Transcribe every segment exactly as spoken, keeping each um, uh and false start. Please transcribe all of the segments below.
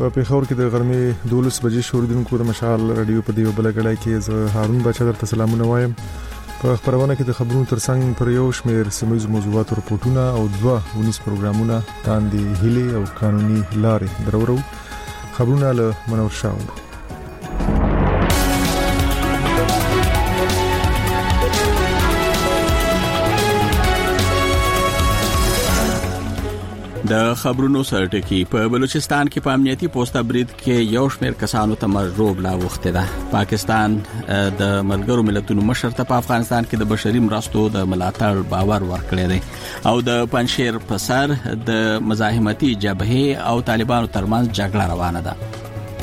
په پیښور کې د غرمې دولس بجې شوریدونکو د مشال رادیو په دیو بلګړای کې زه هارون بچا درته سلامونه وایم. په خبرونه کې د خبرونو ترڅنګ پر یو شمېر سیمایي موضوعات رپورټونه او دوه ونیس پروګرامونه تاندې هلي او قانوني لارې درورو. خبرونه له منور شاو. د خبرونو سرټکی په بلوچستان کې په امنیتي پوسټه برید کې یو شمېر کسانو ته مرګ لا وخته ده. پاکستان د ملګرو ملتونو مشر ته په افغانستان کې د بشري مرستو د ملاتړ باور ورکړی دی او د پنځشیر په سر د مزاحمتي جبهه او طالبانو ترمنځ جګړه روانه ده.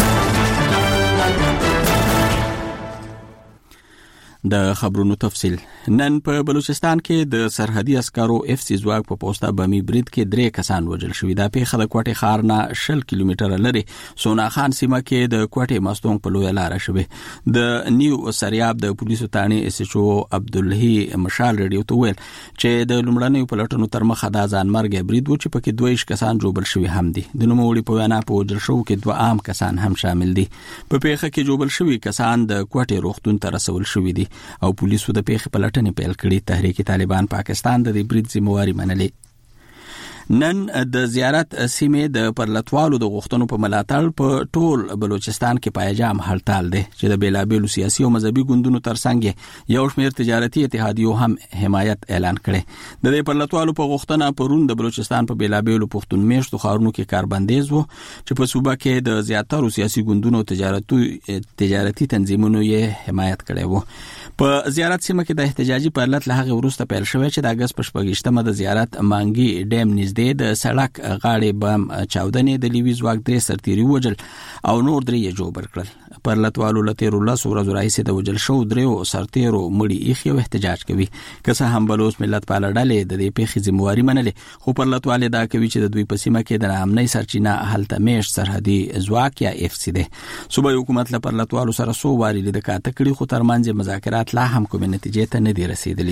د خبرونو تفصيل. نن په بلوچستان کې د سرحدي عسکرو اف سی ځواک په پوسټه بمي برید کې درې کسان وژل شوي. دا پیښه د کوټې ښار نه شل کیلومتره لري سونا خان سیمه کې د کوټې مستونګ په لوی لار شوه. د نیو سریاب د پولیسو تانی اس ایچ او عبدالله مشال رادیو ته ویل چې د لومړنیو پلټنو تر مخه د ځان مرګ برید و چې پکې دوه کسان جوړل شوي هم دي. د نوموړي په وینا په وژل شو کې دوه عام کسان هم شامل دي. په پیښه کې جوړل شوي کسان د کوټې روغتون ته رسول شوي دي او پولیسو د پیښې پلټنې پیل کړې. تحریک طالبان پاکستان د دې برید ذمہواری منلې. نن د زیارت سیمې د پرلطوالو د غوښتنو په ملاتړ په ټول بلوچستان کې پایجام هړتال دی چې د بیلابېلو سیاسي او مذهبي ګوندونو ترڅنګ یو شمېر تجارتي اتحادیو هم حمایت اعلان کړي. د دې پرلطوالو په غوښتنه پرون د بلوچستان په بیلابېلو پښتون میشتو ښارونو کې کاربندیز وو چې په صوبه کې د زیاترو سیاسي ګوندونو تجارتي تجارتي تنظیمونو یې حمایت کړي وو. په زیارت سیمه کې د احتجاجي پرلط له هغه وروسته پیل شوی چې د اگست په شپږشتمه د زیارت مانګي ډیم نږدې د سړک غاړې بم چاودنې د لیوي ځواک درې سرتیري وژل او نور درې جوړ کړل. پرلطوالو له تیرو لسو ورځو راهیسې د وژل شوو دریو سرتیرو مړي ایښي او احتجاج کوي. که څه هم بلوچ ملت پاله ډلې د دې پیښې ذمہواری منلې خو پرلطوال دا کوي چې د دوی په سیمه کې د ناامنۍ سرچینه هلته میش سرحدي ځواک یا اف سی دی. صوبایي حکومت له پرلطوالو سره سو واري لید کاته کړي خو ترمنځ مذاکرات لا هم کومې نتیجې ته نه دي رسیدلي.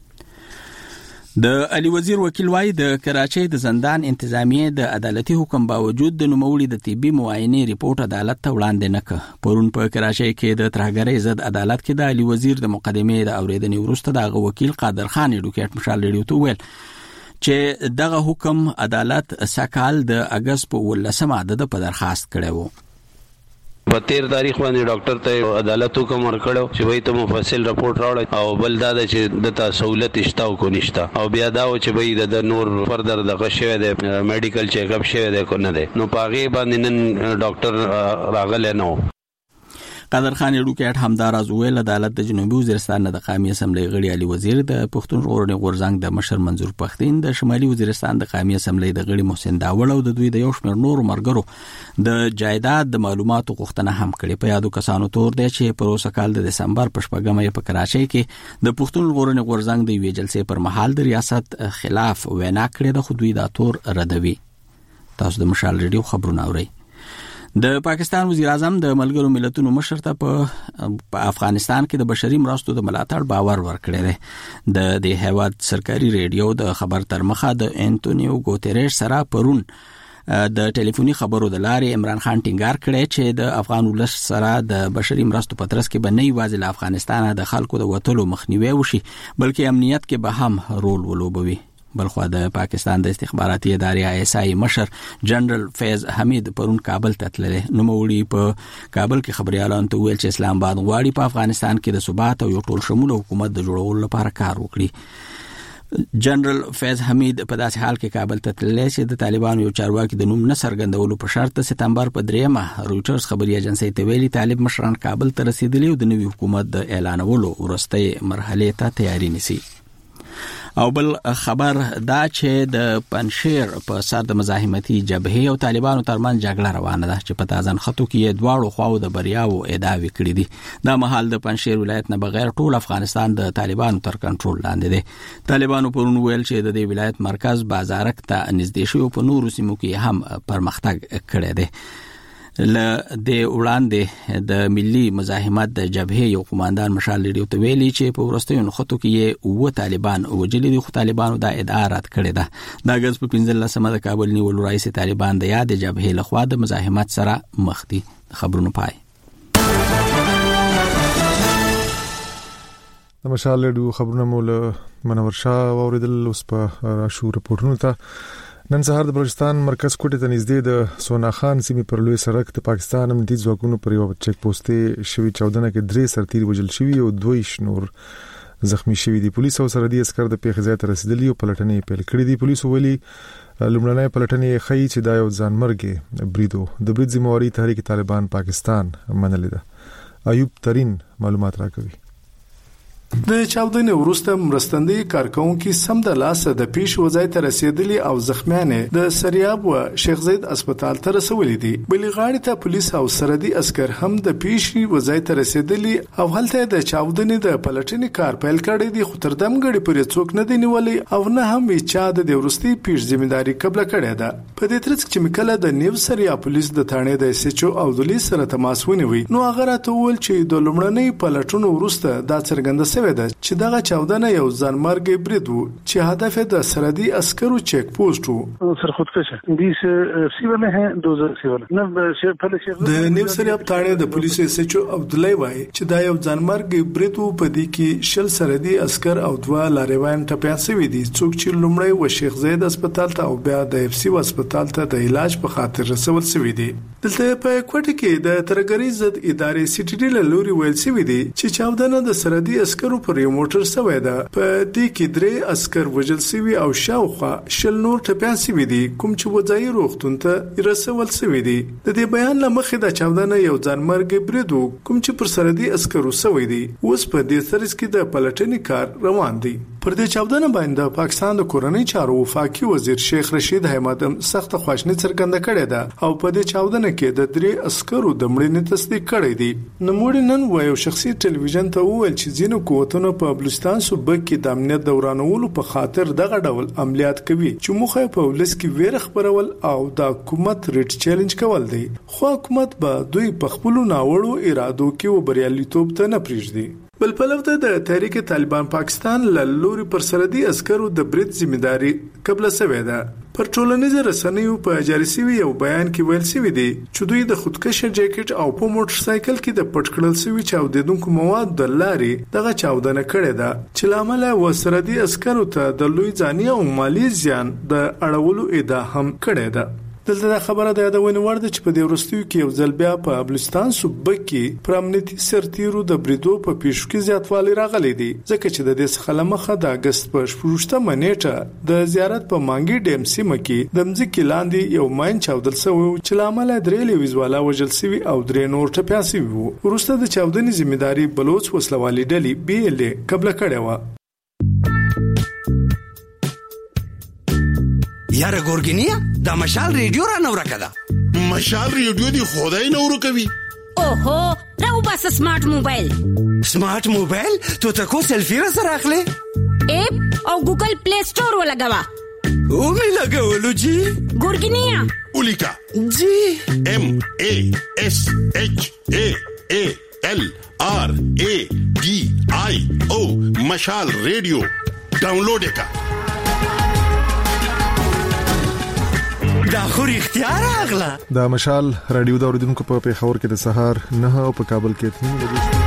د علي وزیر وکیل وايي د کراچۍ د زندان انتظامیه د عدالتي حکم باوجود د نوموړي د طبي معاینې ریپورت عدالت ته وړاندې نه کړ. پرون په کراچۍ کې د ترهګرۍ ضد عدالت کې د علي وزیر د مقدمې د اوریدنې وروسته د وکیل قادر خان ایډوکیټ مشال رادیو ته ویل چې دغه حکم عدالت سکهال د اگست په ولسمه د په درخواست کړی وو. په تیر تاریخ باندې ډاکټر ته عدالت حکم ورکړو چې وای ته مفصل رپورت راوړی او بل دا چې د سہولت اشتا او کو نشتا او بیا دا چې وای د نور فردر دغه شوی د میډیکل چیک اپ شوی د کو نه ده نو پاغه باندې نن ډاکټر راغله نو. قادر خان ایډوکیټ همداراز ویل عدالت د جنوبي وزیرستان د قومي اسمبلی غړي علي وزیر د پښتون ژغورنې غورځنګ د مشر منظور پښتين د شمالي وزیرستان د قومي اسمبلی د غړي محسن داوړ او د دوی د یو شمېر نور مرګرو د جایداد د معلوماتو غوښتنه هم کړې. په یادو کسانو تور دی چې په روسه کال د دسمبر په شپږمه په کراچۍ کې د پښتون ژغورنې غورځنګ د یوې جلسې پر مهال د ریاست خلاف وینا کړې ده خو دوی دا تور ردوي. تاسو د مشال ریډیو خبرونه اورئ. د پاکستان وزیر اعظم د ملګرو ملتونو مشر ته په افغانستان کې د بشري مرستو د ملاتړ باور ورکړی دی. د دې هیواد سرکاري ریډیو د خبر تر مخه د انټونیو ګوتریش سره پرون د ټلیفوني خبرو د لارې عمران خان ټینګار کړی چې د افغان ولس سره د بشري مرستو په ترڅ کې به نه یوازې له افغانستان د خلکو د وټلو مخنیوي وشي بلکې امنیت کې به هم رول ولوبوي. بلخوا د پاکستان د استخباراتي ادارې آی اس آی مشر جنرال فیض حمید پرون کابل ته تللی. نوموړي په کابل کې خبريالانو ته ویل چې اسلام آباد غواړي په افغانستان کې د ثبات او یو ټول شموله حکومت د جوړولو لپاره کار وکړي. جنرال فیض حمید په داسې حال کې کابل ته تللی چې د طالبانو یو چارواکي د نوم نه څرګندولو په شرط سپتمبر په دریمه رويټرز خبري ایجنسی ته ویلي طالب مشران کابل ته رسیدلي او د نوي حکومت د اعلانولو وروستۍ مرحله ته تیاری نیسي. او بل خبر دا چې د پنځشیر په سر د مزاحمتي جبهه او طالبانو ترمنځ جګړه روانه ده چې په تازه خطو کې دواړو خواو د بریاو ادعاوې کړې دي. دا مهال د پنځشیر ولایت نه بغیر ټول افغانستان د طالبانو تر کنټرول لاندې دی. طالبانو پرون ویل چې د دې ولایت مرکز بازارک ته نږدې شوی په نورو سیمو کې هم پرمختګ کړی دی. ل د وړاندې د ملي مزاحمت د جبهې یو قوماندان مشال ریډیو ته ویلي چې په ورستیو نخښتو کې و طالبان وجلي دي، خو طالبانو دا ادعا رد کړې ده. دا غز په پنځلسمه د کابل نیولو رئیس طالبان د یاد جبهې لخوا د مزاحمت سره مخ دي. خبرونه پای د مشال ریډیو خبرونه مول منور شاه اوریدل. اوس په راشو رپورټونو ته نن سهار د بلوچستان مرکز کوټه ته نږدې د سونا خان سیمې پر لوی سړک د پاکستان امنیتي ځواکونو پر یو چک پوسټ شوی چودنه کې درې سرتیر وجل شوی او دوی شنور زخمی شوی دي. پولیس او سرحدي عسكر د پیښې ځای ته رسیدلي او پلټنې پیل کړې دي. پولیس ویلي لومړنۍ پلټنې ښیي چې دا یو ځانمرګي بریدو د برید ذمہواری تحریک طالبان پاکستان منلې ده. ایوب ترين معلومات راکوي. د چاودنې وروسته مرستندوی کارکونکو سم د لاس د پیش وځای ته رسیدلی او زخمیانه د سریاب و شیخ زید هسپتال ته رسولې دي. بلې غاړې ته پولیس او سرحدي عسكر هم د پیش وځای ته رسیدلی او هلته د چاودنې د پلټنې کار پیل کړی دی، خو تر دم غړي پرې څوک نه دی نیولې او نه هم چا د ورستي پیش ځمېداري قبل کړی ده. په دې ترڅ کې مکله د نیو سریا پولیس د تانې د اس ایچ او او د لیس سره تماس ونیوي. نو هغه راته ول چې د لومړنۍ پلټنو وروسته دا څرګنده شوې ده چې دغه چاودنه یو ځانمرګي برید وو چې هدف د سرحدي عسكرو چک پوسټ وو. سر خودکشه بیس سیول نه دوزر سیول نه په شیخ د نیو سریا تانې د پولیسو اس ایچ او عبد الله وای چې دا یو ځانمرګي برید وو. په دې کې شل سرحدي عسكر او دوه لاریوان ټپيان شوي دي، څوک چې لومړی و شیخ زید هسپتال ته او بیا د اف سی هسپتال ته د علاج په خاطر رسول شوي دي. دلته په کوټه کې د ترګری ضد ادارې سی ټی ډی له لوري ویل شوی دی چې چاودنه د سرحدي عسكرو پر یو موټر سوی ده. په دې کې درې عسكر وژل شوي او شاوخوا شل نور ټپيان شوي دي، کوم چې وځای روغتون ته رسول شوی دي. د دې بیان لمخې د چاودنه یو ځانمرګي برید وو کوم چې پر سرحدي عسكرو شوی دي. اوس په دې سرس کې د پلټنې کار روان دی. پر دې چاودنه باندې پاکستان د کورنۍ چارو وفاقي وزیر شیخ رشید احمد سخت خواشنی څرګنده کړې ده او په دې چاودنه کې د درې عسكرو د مړینې تصدیق کړی دی. نو نن وایو شخصي ټلویزیون ته وویل چې ځینو قوتونو په بلوچستان صوبه کې د امنیت دورانولو په خاطر دغه ډول عملیات کوي چې موخه په ولس کې ویره خبرول او د حکومت ریټ چیلنج کول دی. خو حکومت به دوی په خپل ناوړو ارادو کې وبریالیتوب ته نه پریږدي. بل پلوته د تحریک طالبان پاکستان لوري پر سرحدي عسكرو د برید ځمېداري قبل سوي ده. پر ټولنیزو رسنیو په جاري شوی یو بیان کې ویل شوی دی چې دوی د خودکشه جاکټ او په موټر سایکل کې د پټ کړل شوی چاودیدونکو مواد د لاري دغه چاودنه کړې ده چې لامل و سرحدي عسكرو ته د لوی ځاني او مالی زیان د اړولو ادعا هم کړې ده. دلته خبره ده د ونی ورده چې په دې ورستیو کې یو ځل بیا په بلوچستان صوبه کې پر امنیتي سرتیرو د بریدو په پیښو کې زیاتوالی راغلی دی، ځکه چې د دې څخه لمخه د اگست په شپږمه نیټه د زیارت په مانګي ډیم سیمه کې د مځکې لاندې یو ماین چاودل شوی چې لامل درې لویزوالا وژل شوی او درې نور ټپيان شوي وو. وروسته د چاودنې ذمہداري بلوچ وسلوالي ډلې بي ال ا قبل کړې و. یاره ګورګینیا دا مشال ریډیو را نو راکړه. مشال ریډیو دی خدای نو ورکوي. اوهو راو بس سمارټ موبایل. سمارټ موبایل ته تاسو سلفي را سره اخلي اپ او ګوګل پلی سٹور ولګوا. او می لګولو جی ګورګینیا اولیکا جی ام ا اس اچ ا ا ال ار ا ډي آی او مشال ریډیو ډاونلوډ وکړه. دا خو اختیار اغلا. دا مشال رادیو دا اوریدونکو په پیښور کې د سهار نه او په کابل کې اته بجې.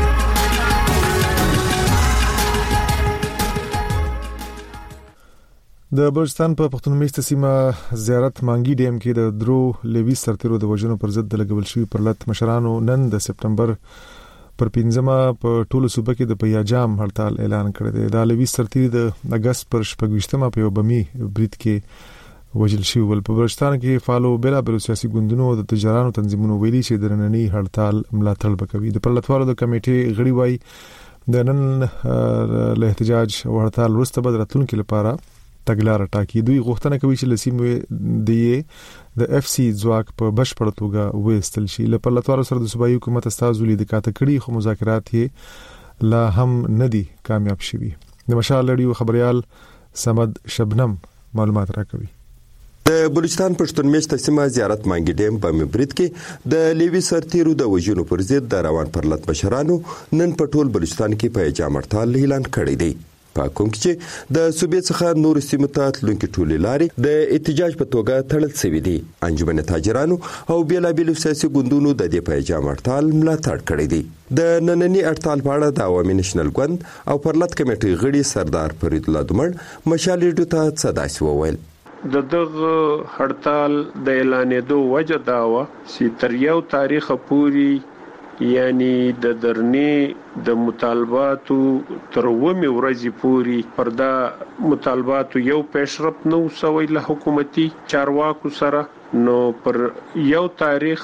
د بلوچستان په پښتون میشته سیمه زیارت مانګي ډیم کې د درو لوي سرتیرو د وژنو پر ضد د لګول شوی پر لټ مشرانو نن د سپټمبر پر پنځمه په ټولو صوبه کې د پیاجام هړتال اعلان کړی دی. دا لوي سرتیر د اگست پر شپږمه په یو بمی برید کې وجل شوی ول. په بلوچستان کې فالو بلا بل سیاسي ګوندونو د تجارانو تنظیمونو ویلي چې د نننی هړتال ملاتړ وکوي. د پرلطوالو د کمیټې غړي وای د نن له احتجاج او هړتال وروسته به راتلونکو لپاره تګلارې ټاکي. دوی غوښتنه کوي چې لسیمه دی د اف سی ځواک په بشپړ توګه وېستل شي. له پرلطوالو سره د صوبایي حکومت استازو لید کاته کړي خو مذاکرات یې لا هم ندي کامیاب شوي. د مشال ریډیو خبريال سمد شبنم معلومات راکوي. د بلوچستان پښتون میشته سیمه زیارت مانګي ډیم په مبرید کې د لیوي سرتیرو د وژنو پر ضد د روان پرلط مشرانو نن په ټول بلوچستان کې په اعجام هړتال اعلان کړی دی. په کوم کې چې د صوبې څخه نور سیمو ته تلونکي ټولې لارې د احتجاج په توګه تړل شوې دي. انجمن تاجرانو او بیلابیلو سیاسي ګوندونو د دې په اعجام هړتال ملاتړ کړی دی. د نننی هړتال په اړه د عوامي نېشنل ګوند او پرلط کمیټې غړي سردار فرید الله دومړ مشال ریډیو ته څه داسې وویل. د دغه هړتال د اعلانېدو وجه دا وه چې تر یو تاریخ پورې یعنی د درنې د مطالباتو تر ومه ورځې پورې پر دا مطالباتو یو پیشرفت نو سوی له حکومتي چارواکو سره نو پر یو تاریخ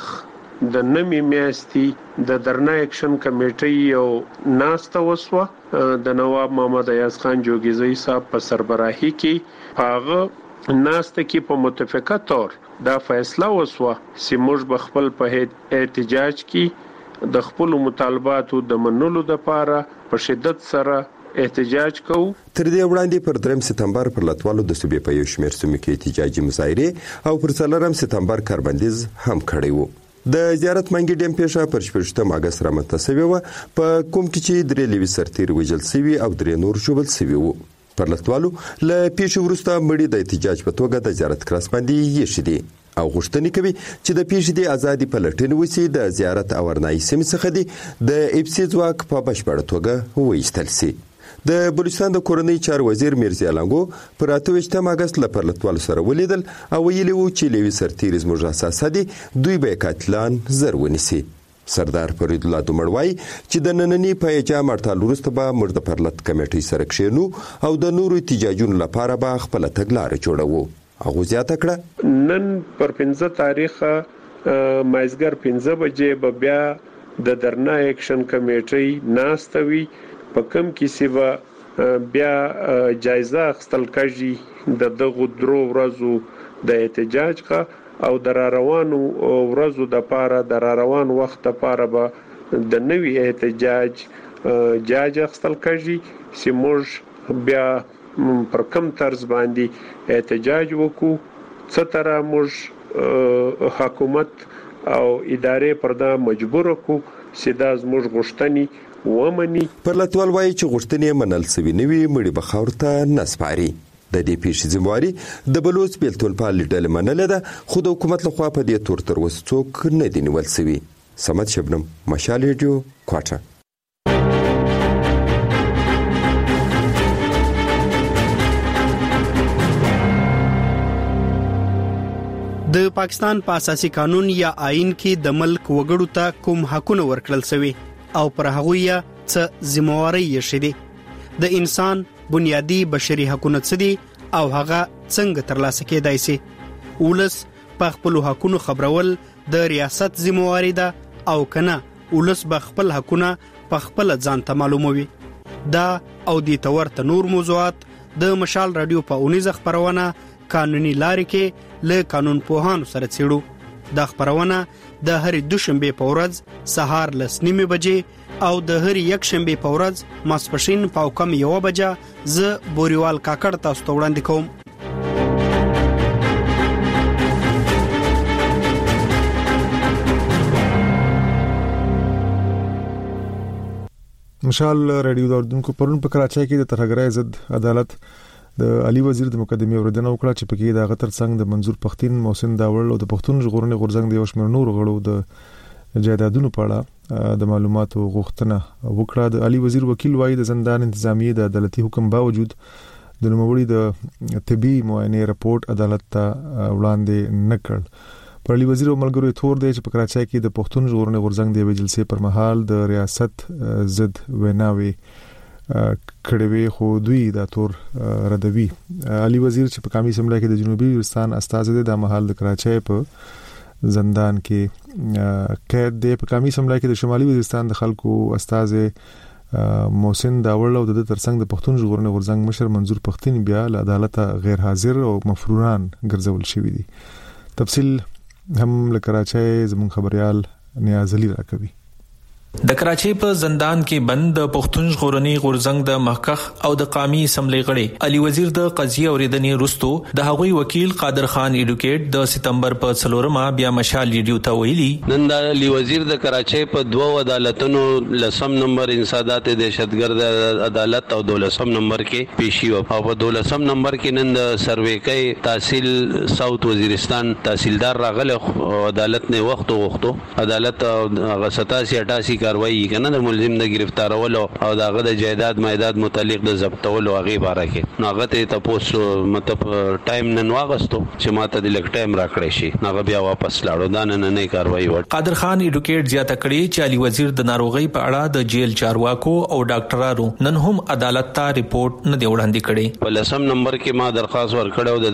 د نمی میاشتې د درنه اکشن کمیټې یو ناسته وسوه د نواب محمد ایاز خان جوګیزئی صاحب په سربراهي کې هغه ناسته کې په متفقه تور دا فیصله وسوه چې موږ بخپل په احتجاج کې د خپل مطالباتو د منلو لپاره په شدت سره احتجاج کوو. تر دې وړاندې پر دریم سپتمبر پر لټوالو د صوبې په یو شمېر سیمو کې احتجاجي مظاهرې او پر څلورم سپتمبر کاربندیز هم کړی وو. د زیارت مانګي ډیم پیښه پر شپږم اگست رامنځته شوې وه په کوم کې چې درې لیوي سرتیر وژل شوي او درې نور ژوبل شوي وو. پر لټوالو له پیښې وروسته مړي د احتجاج په توګه د زیارت کراس باندې یې شدي او غوښتنې کوي چې د پیښې د ازادي پلټنې وسی د زیارت او ورنای سیمې څخه دی د اف سی ځواک په بشپړه توګه وایستل سي. د بلوچستان د کورنۍ چارو وزیر میرزا لنګو پر اته ویشتم اگست له پرلطوالو سره ولیدل او ویلي وو چې لیوي سرتیر زموږ اساسه دي دوی به قاتلان زر ونیسي. سردار فرید الله دومړ وایي چې د نننی په اعجام هړتال وروسته به موږ د پرلط کمیټې سره کښېنو او د نورو احتجاجونو لپاره به خپله تګلاره جوړوو. هغه زیاته کړه نن پر پنځه تاریخ مازیګر پنځه بجې به بیا د درنه اکشن کمیټې ناستوي په کوم کې چې بیا جایزه اخیستل کېږي د دغه درو ورځو د احتجاج کا او د روانو ورځو د پاره د روان وخت لپاره به د نوي احتجاج جاج اخیستل کېږي چې موږ بیا پر کوم طرز باندې احتجاج وکړو څه تر موږ حکومت او ادارې پر دا مجبور کو چې دا زموږ غوښتنې ومني. پر لټوال وایي چې غوښتنې منل سوي نوي مړي به خاور ته نسپاري. د دې پیښې ذمہواري د بلوچ بیلتون پال ډلې منلې ده خو د حکومت لخوا په دې تور تر اوسه څوک نه دی نیول سوي. سمت شبنم مشال ریډیو کوټه. د پاکستان په اساسي قانون یا آئین کې د ملک وګړو ته کوم حقونه ورکړل شوي او پر هغه یې څه ذمہواري یې شې د انسان بنیادی بشري حقونه څه دي او هغه څنګه ترلاسه کېدای شي. ولس په خپل حقونو خبرول د ریاست ذمہواري ده او کنه ولس به خپل حقونه په خپل ځان ته معلوموي. دا او د تورته نور موضوعات د مشال رادیو په اونیزه خبرونه قانوني لارې کې له قانون پوهانو سره څېړو. دا خبرونه د هر دوشنبه په ورځ سهار لس نیمه بجې او د هر یک شنبه په ورځ ماسپښین په کم یو بجه ز بوريوال کاکړ تاسو ته وړاندې کوم. مشال رادیو داردونکو پرون په کراچۍ کې د ترهګرۍ ضد عدالت د علي وزیر د مقدمې اوریدنه وکړه چې پکې د غتر څنګه د منظور پښتين محسن داوړ او د پښتون ژغورنې غورځنګ د یو شمېر نور غړو د جایدادونو په اړه د معلوماتو غوښتنه وکړه. د علي وزیر وکیل وایي د زندان انتظامیه د عدالتي حکم باوجود د نوموړي د طبي معاینې رپورت عدالت ته وړاندې نه کړ. پر علي وزیر او ملګرو تور دی چې په کراچۍ کې د پښتون ژغورنې غورځنګ د جلسې پر مهال د ریاست ضد ویناوي کړوي خو دوی دا تور ردوي. علي وزیر چې په قومي اسمبلی کې د جنوبي وزیرستان استازی دی د مهال د کراچۍ په زندان کې قید دی. په قومي اسمبلی کې د شمالي وزیرستان د خلکو استازی محسن داوړ او د ترڅنګ د پښتون ژغورنې غورځنګ مشر منظور پښتين بیا له عدالت غیر حاضر او مفروران ګرځول شوی دي. تفصیل هم له کراچۍ زموږ خبريال نیاز علي راکوي. د کراچۍ په زندان کې بند د پښتون ژغورني غورځنګ د محقق او د قومي اسمبلی غړي علي وزیر د قضیه اوریدنې وروستو د هغوی وکیل قادر خان ایډوکیټ د سپتمبر په څلورمه بیا مشال ریډیو ته ویلي نن د علي وزیر د کراچۍ په دوه عدالتونو لسم نمبر انسادات دهشتګرد عدالت او دولسم نمبر کې پیشي او په دولسم نمبر کې نن د سرویکي تحصیل ساوث وزیرستان تحصیلدار راغله عدالت نه وخت وختو عدالت هغه ستاسي اٹھاسی کاروایی کنه د ملزم د گرفتارولو او دغه د جائیداد مایداد متعلق د ضبطولو هغه باره کې ناغه ته تاسو مطلب ټایم نن واغستو چې ماته د لک ټایم راکړی شي ناغه بیا واپس لاړو دا نه نه کاروایی وړ قادر خان ایډوکیټ زیاته کړی چې علي وزیر د ناروغي په اړه د جیل چارواکو او ډاکټرانو نن هم عدالت ته ریپورت نه دی وړاندې کړی په لسم نمبر کې ما درخواست ورکړو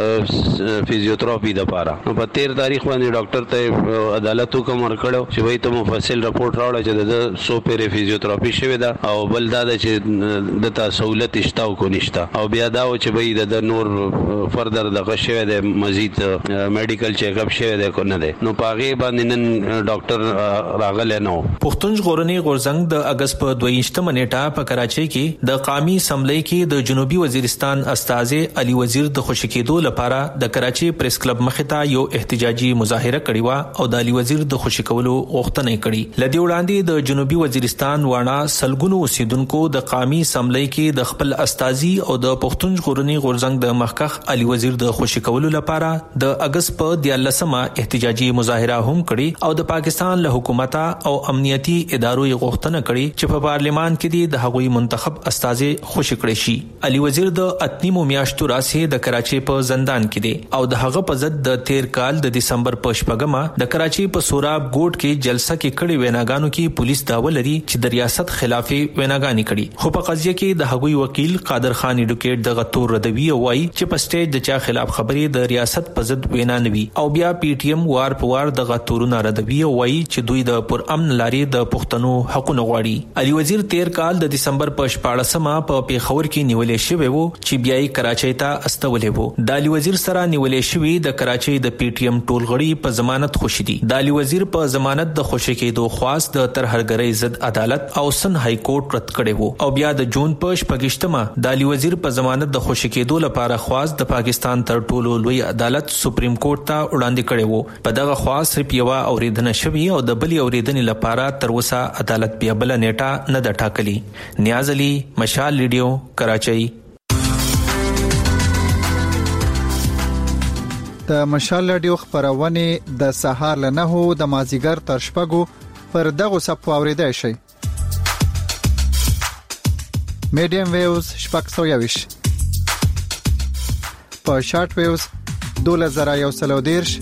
د فزیوتراپي د لپاره په تیر تاریخ باندې ډاکټر ته عدالت حکم ورکړو چې وایي ته مفصل رپورت راوړل چې د سو پیره فزیوتراپي شوی دا او بل دا چې د تا سہولت اشتاو کو نشتا او بیا دا چې وایي د نور فردر د غشوي د مزید میډیکل چیک اپ شوی دی کو نه دی نو پاغي باندې نن ډاکټر راغله نو پښتون ژغورني غورځنګ د اگست په دویشتمه نیټه په کراچۍ کې د قومي اسمبلی کې د جنوبي وزیرستان استاذ علي وزیر د خوشی کېدو لپاره د کراچۍ پریس کلب مخې ته یو احتجاجي مظاهره کړې و او د علي وزیر د خوشی کولو غوښتنه کړې لدی وړاندې د جنوبي وزیرستان وانا سلګونو اوسیدونکو د قومي اسمبلی کې د خپل استاذي او د پښتون ژغورني غورځنګ د محقق علي وزیر د خوشی کولو لپاره د اگست په دیارلسمه احتجاجي مظاهره هم کړې او د پاکستان له حکومت او امنیتي ادارو غوښتنه کړې چې په پارلیمان کې د هغوی منتخب استاذ خوشی کړي شي علي وزیر د اتنیمو میاشتو راسه د کراچۍ په زندان کې دی او د هغه په ضد د تیر کال د دسمبر په شپږمه د کراچۍ په سوراب ګوټ کې جلسه کې کړي ویناګانو کې پولیس داوا لري چې د ریاست خلاف ویناګانی کړي خو په قضیه کې د هغوی وکیل قادر خان ایډوکیټ د غتور ردوی وایي چې په سټیج د چا خلاف خبرې د ریاست په ضد وینا نوي او بیا پی ټی ایم وار په وار د غتورونو ردوی وایي چې دوی د پر امن لاري د پښتنو حقوقو غواړي علي وزیر تیر کال د دسمبر په شپاړسمه په پیښور کې نیولې شوی وو چې بیا یې کراچۍ ته استولې وو د علي وزیر سره نیولې شوی د کراچۍ د پی ټی ایم ټولغړي په ضمانت خوشی دي د علي وزیر په ضمانت د خوشی کېدو خواست د ترهرګرۍ ضد عدالت او سن های کورټ رد کړي وو او بیا د جون په شپږشتمه د علي وزیر په ضمانت د خوشی کېدو لپاره خواست د پاکستان تر ټولو لوی عدالت سپریم کورټ ته وړاندې کړي وو په دغه خواست صرف یو اوریدنه شوی او د بلی اوریدنې لپاره تر اوسه عدالت بیا بل نیټه نه د ټاکلی نیاز علي مشال ریډیو کراچۍ د مشال رادیو خبرونه د سهار له نهو د مازیګر تر شپږو پر دغه صف اوریدای شي میډیم ویوز شپږ سوه یوش په شارټ ویوز دوله زره یو سل او دیرش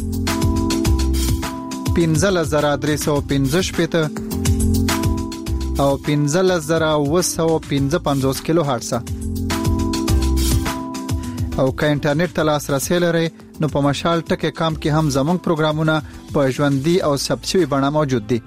پنځه زره درې سوه پنځه شپېته او پنځه زره اوه سوه پنځه پنځوس کیلو هرتز او که انټرنیټ ته لاسرسي لرئ نو په مشال ټکي کام کې هم زموږ پروګرامونه په ژوندۍ او ثبت شوي بڼه موجود دي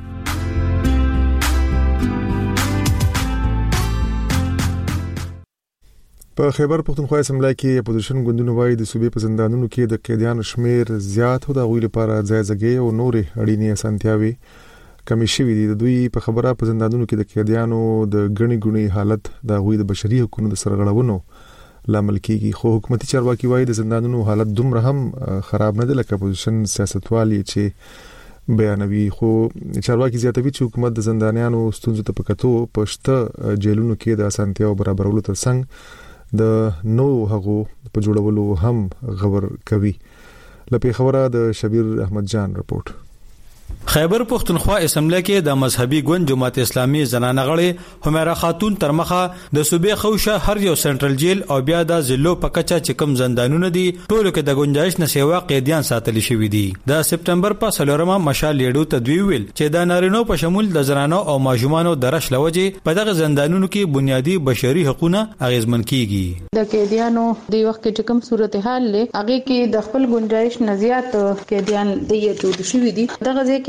په خیبر پختونخوا اسمبلی کې اپوزیشن ګوندونو وایي د صوبې په زندانونو کې د قیدیانو شمیر زیات او د غوي لپاره ځایځګي او نورې اړینې اسانتیاوي کمی شوې دي د دوی په خبره په زندانونو کې د قیدیانو د غني غني حالت د غوي د بشري حقوقو د سرغړونو لامل کیږي خو حکومتي چارواکي وایي د زندانونو حالت دومره هم خراب نه دی لکه اپوزیشن سیاستوالي چې بیانوي خو چارواکي زیاتوي چې حکومت د زندانیانو ستونزو ته پکاتو پښته جیلونو کې د اسانتیاو برابرولو ترڅنګ د نو هغو په جوړولو هم غور کوي لپاره خبره د شبیر احمد جان رپورت خیبر پختونخوا اسمبلی کې د مذهبي ګوند جماعت اسلامي زنانه غړي همیرا خاتون تر مخه د صوبې خوشه هر یو سنټرل جیل او بیا د ضلعو په کچه چې کوم زندانونه دي ټولو کې د گنجائش نسیوا قیدیان ساتل شوی دي د سپتمبر په سلورمه مشال لیډو تدوی ویل چې د نارینو په شمول د زنانو او ماجومانو درش لوجه په دغه زندانونو کې بنیادی بشري حقوقونه اغیزمن کیږي د قیدیانو د وخت کې کوم صورتحال له هغه کې د خپل گنجائش نزيات قیدیان د یې جوړ شوی دي دغه ځکه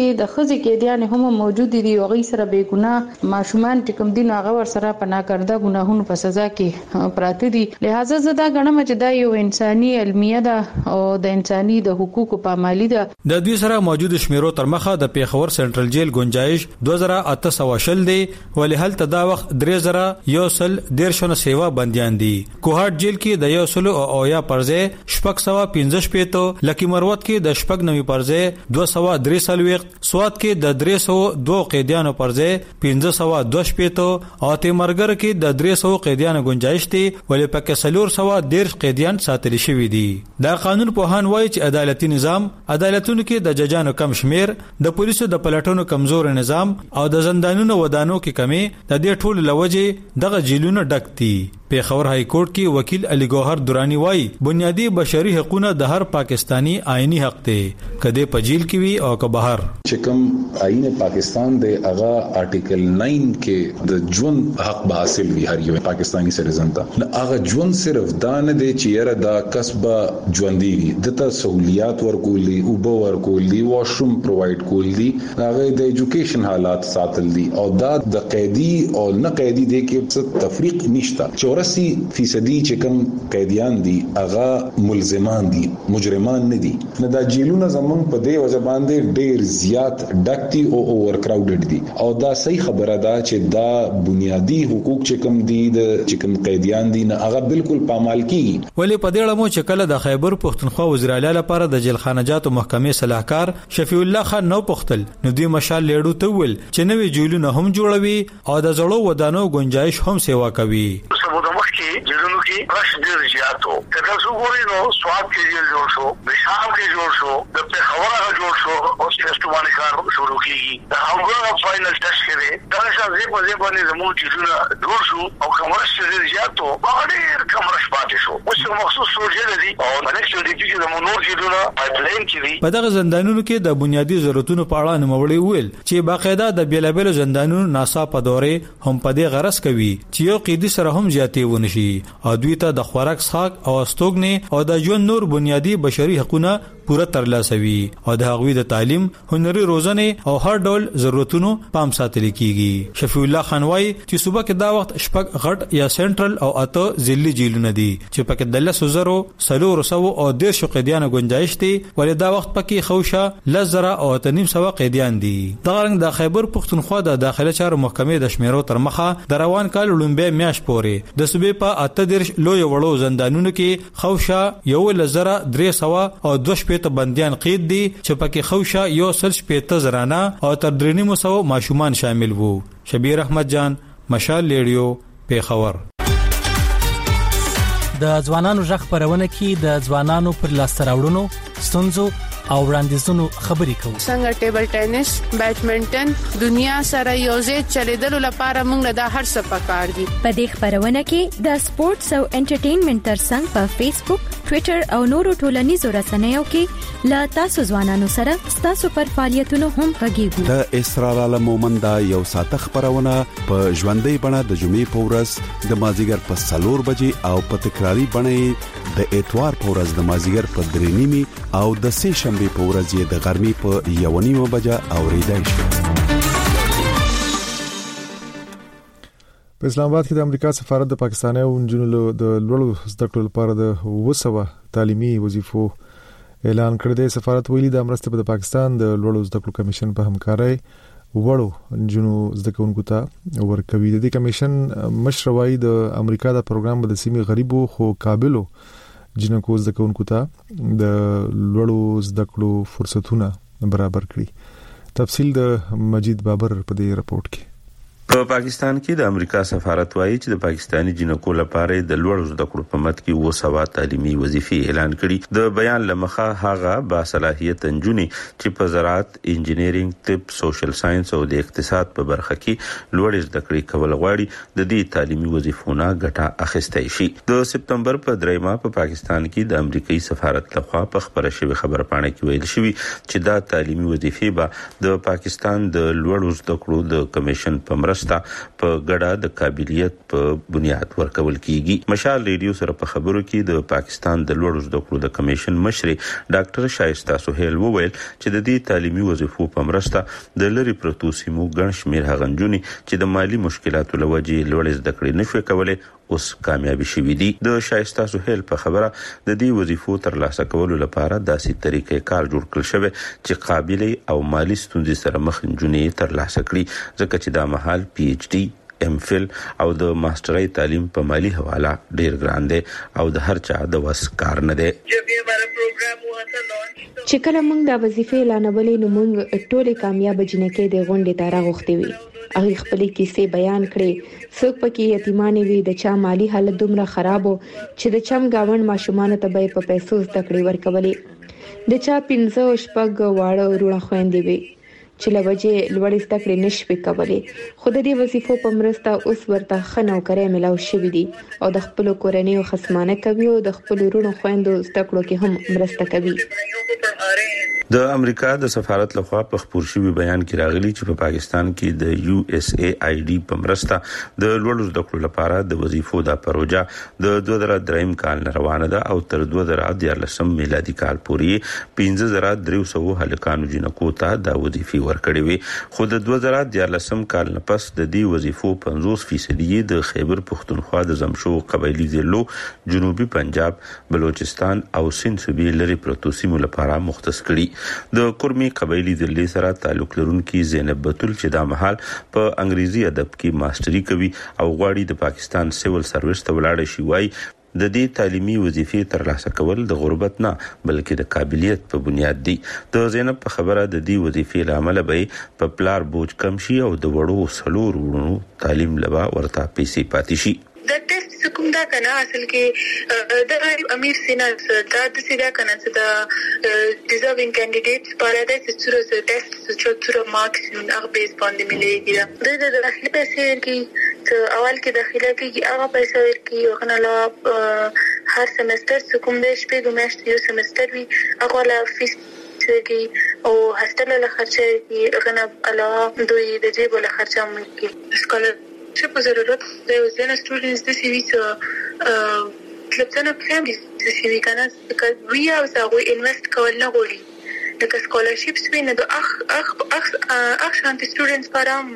کې د خزي قیدیان هم موجود دي او غي سره بے ګناه ماشومان چې کوم دین هغه ور سره پناکرده ګناهونو په سزا کې پراته دي. لہذا زدا غنم چې دا یو انساني علمیه ده او د انساني د حقوقو پامالي ده. د دوی سره موجود شمیرو تر مخه د پیښور سنټرل جیل گنجائش دوه زره اته سوه شل دی ولې هلته دا وخت درې زره یو سل دیرشونه سیوا بنديان دي. کوهاټ جیل کې د یو سل او یا پرځه شپږ سوه پنځه شپېته، لکی مروت کې د شپږ نوي پرځه دوه سوه درې سلويخت، سوات کې د درې سوه دوه قیدیانو پرځه پنځه سوه دوه شپېته او تیمرګر کې د درې سوه قیدیانو گنجائش دی ولې پکې سلور سوه دیرش قیدیان ساتل شوی دي. دا قانون په هان وایي چې عدالتي نظام عدالتونو کې د ججانو کم شمیر، د پولیسو د پلټونو کمزور نظام او د زندانونو ودانو کې کمی د دې ټول لوجه دغه جیلونو ډک دي. پیښور های کورټ کې وکیل علی ګوهر درانی وایي بنیادی بشري حقوقونه د هر پاکستانی آئینی حق دی کده په جیل کې وي او که بهر. چې کوم آئین پاکستان دی هغه آرټیکل نو کې د ژوند حق به حاصل وي هر یو پاکستانی سټیزن ته. نه هغه ژوند صرف دا نه دی چې یره دا کسبه ژوندۍ وي، دته سہولیات ورکول دي، اوبه ورکول دي، واشروم پرووایډ کول دي، هغه د ایجوکیشن حالات ساتل دي او دا د قیدی او نه قیدی دی کې څه تفریق نشته. چورسی فیصدی چې کوم قیدیان دي هغه ملزمان دي، مجرمان نه دي. نه دا جیلونه زمون په دې وجه باندې ډیر زیات ډکټي او اوور کراودډ دي او دا صحیح خبره ده چې دا بنیادی حقوق چې کوم دي د چې کوم قیدیان دي نه هغه بالکل پامال کیږي. ولی په دې اړه مو چې کله د خیبر پښتونخوا وزیر اعلی لپاره د جیل خانجاتو محکمې صلاحکار شفیع الله خان نو پختل نو دوی مشال لیډو ته ول چې نوې جیلونه هم جوړوي او د زړو ودانو گنجائش هم سیوا کوي. کې جنونو کې رش ډیر زیاتو کله څو ګوري نو سواد کې جیل جوړ شو، بشام کې جوړ شو، د پیښور جوړ شو او ټیسټ باندې کار شروع کیږي. دا هغه فائنل ټیسټ کې دا څنګه په دې باندې زموږ جیلونه جوړ شو او کومرش ډیر زیاتو باندې کومرش پاتې شو. اوس مخصوص سوجل دي او ملک دې چې زموږ نور جیلونه پایپلاین کې دي. په دغه زندانونو کې د بنیادی ضرورتونو په اړه نوموړي ویل چې باقاعده د بیلابل زندانونو ناصاپه دوره هم په دې غرض کوي چې یو قیدی سره هم زیاتې ونشي او دوی ته د خوراک څښاک او استوګنې او د ژوند نور بنیادی بشري حقوقونه پوره ترلاسه وي او د هغوی د تعلیم، هنري روزنه او هر ډول ضرورتونو پام ساتل کیږي. شفیع الله خان وايي چې صوبه کې دا وخت شپږ غټ یا سنټرل او اته ځلي جیلونه دي چې پکې د لسو زرو سلور سو او ډیر شو قیدیانو گنجائش دي ولې دا وخت پکې خوشه لزره او تنیم سو قیدیان دي. دا رنګ د خیبر پښتونخوا د داخله چارو محکمې د شمیرو تر مخه د روان کال لومبه میاش پورې د صوبې په اته درش لوی وړو زندانونو کې خوشه یو لزره درې سو او دوه ته بنديان قید دي چې پکې خوشه یو سل شپېته زرانه او تر درې نیمو سو ماشومان شامل وو. شبیر احمد جان، مشال لیډیو، پیښور. د ځوانانو ژغ خبرونه کې د ځوانانو پر لاسته راوړنو، ستونزو او وړاندیزونو خبرې کوو. څنګه ټیبل ټینس، بیډمنټن دنیا سره یوځای چلیدلو لپاره موږ د هر څه پکار دي. په دې خبرونه کې د سپورتس او انټرټینمنټ ترڅنګ په فیسبوک، ټوئیټر او نورو ټولنیزو رسنیو کې لا تاسو ځوانانو سره تاسو پر فعالیتونو هم غږیږو. د اسرار عالم مومندا یو ساته خبرونه په ژوندۍ بڼه د جمعې په ورځ د مازیګر په سلور بجې او په تکراری بڼه د اتوار په ورځ د مازیګر په درې نیمي او د سه شنبه په ورځ د غرمې په یو نیمه بجه اوریدای شي. په اسلام آباد کې د امریکا سفارت د پاکستاني ونجونو د لوړو زده کړو لپاره د وسوه تعلیمي وظیفو اعلان کړی دی. سفارت ویلي د امرسته په پاکستان د لوړو زده کړو کمیشن په همکارۍ وړو نجونو زده کوونکو ته ورکوي. د دې کمیشن مشروعي د امریکا د پروګرام د سیمې غریبو خو قابلو جنکو زده کوونکو ته د لوړو زده کړو فرصتونه برابر کړي. تفصیل د مجید بابر په دې رپورت کې. په پاکستان کې د امریکا سفارت وایي چې د پاکستانی جنکو لپاره د لوړو زده کړو په مت کې وسوه تعلیمي وظیفې اعلان کړي. د بیان لمخه هغه با صلاحیت انجونی چې په زراعت، انجینرینګ، طب، سوشل ساينس او د اقتصاد په برخه کې لوړ زده کړې کول غواړي د دې تعلیمي وظیفونو ګټه اخیستای شي. د سپتمبر په دریمه په پاکستان کې د امریکایي سفارت لخوا په خبره شوی خبرپاڼه کې ویل شوی چې دا تعلیمي وظیفې به د پاکستان د لوړو زده کړو د کمیشن په مرسته مرسته په ګډه د قابلیت په بنیاد ورکول کیږي. مشال ریډیو سره په خبرو کې د پاکستان د لوړو زده کړو د کمیشن مشر ډاکټر شایسته سهیل وویل چې د دې تعلیمي وظیفو په مرسته د لری پروتو سیمو ګڼ شمېر هغه نجونې چې د مالی مشکلاتو له وجې لوړ زده کړې نشوي کولای اوس کامیابی شوي دي. د شایسته سهیل په خبره د دې وظیفو ترلاسه کولو لپاره داسې طریقې کار جوړ کړل شوی چې قابل او مالی ستونزې سره مخ نجونې ترلاسه کړي ځکه چې دا مهال پی ایچ ډي ام فل او د ماسترۍ تعلیم په مالی حواله ډیر ګران دی او د هر چا د وس کار نه دی. چې کله موږ د وظیفې اعلانولې نو موږ ټولې کامیاب جنکې د غونډې ته راغوښتې وي. هغه خپلې کیسې بیان کړې. څوک پکې یتیمانې وي، د چا مالی حالت دومره خراب و چې د چم گاوند ماشومان ته به په پیسو زده کړې ورکولې. د چا پنځه او شپږ واړه وروڼه خويندې وي چې لوجه لوړ زده کړې نشوي کولای. خو د دې وظیفو په مرسته اوس ورته خنو کرے ملاو شوی دي او د خپل کورنۍ خصمانه کوي او د خپل ورونو خويندو زده کړو کې هم مرسته کوي. د امریکا د سفارت لخوا په خبر شوی بیان کې راغلی چې په پاکستان کې د یو اس ای آی ډي په مرسته د لوړو زده کړو لپاره د وظیفو د پروژه د دوه زره درې کال روانه ده او تر دوه زره دیارلسم میلادي کال پورې پنځه زره درې سوه هلکانو جنکو ته د وظیفې ورکړې وي. خو د دوه زره دیارلسم کال نه پس د دې وظیفو پنځوس فیصد د خیبر پختونخوا د زمشو قبایلی ضلعو، جنوبي پنجاب، بلوچستان او سند صوبې لري پروتو سیمو لپاره مختص کړي. د کورمي قبایلی ضلع سره تعلق لرونکي زینب بتول چې د مهال په انګریزي ادب کې ماستری کوي او غواړي د پاکستان سیول سرویس ته ولاړ شي، وای د دې تعلیمي وظیفې ترلاسه کول د غربت نه بلکې د قابلیت په بنیاد دی. د زینب په خبره د دې وظیفې لامل به په پلار بوج کم شي او د وړو سلور ورونو تعلیم لبا ورته پیسې پاتې شي. د ټیسټ کوم دا کنه اصل کې د امیر سینا دا د سیدا کنه چې د ډیزرvinګ کینډیډیټس په اړه د څه ټیسټ څه مارکس هغه بیس باندې مليږي. د د داخلي پیسې کې اول کې داخله کې هغه پیسې ورکي او کنه لا هر سمستر کوم د شپږ میاشتې یو سمستر وي هغه لا فیس کې او هاستل له خرچه کې غنه علاوه دوی د جیب له خرچه مې کې سکالر چې په ضرورت د ځینې سټوډنټس د سی وی څخه کلپتنه فیملی د سی وی کنه چې وی او زغوی انویسټ کول نه غواړي د سکالرشپس وینې د اخ اخ اخ اخ شانت سټوډنټس پرام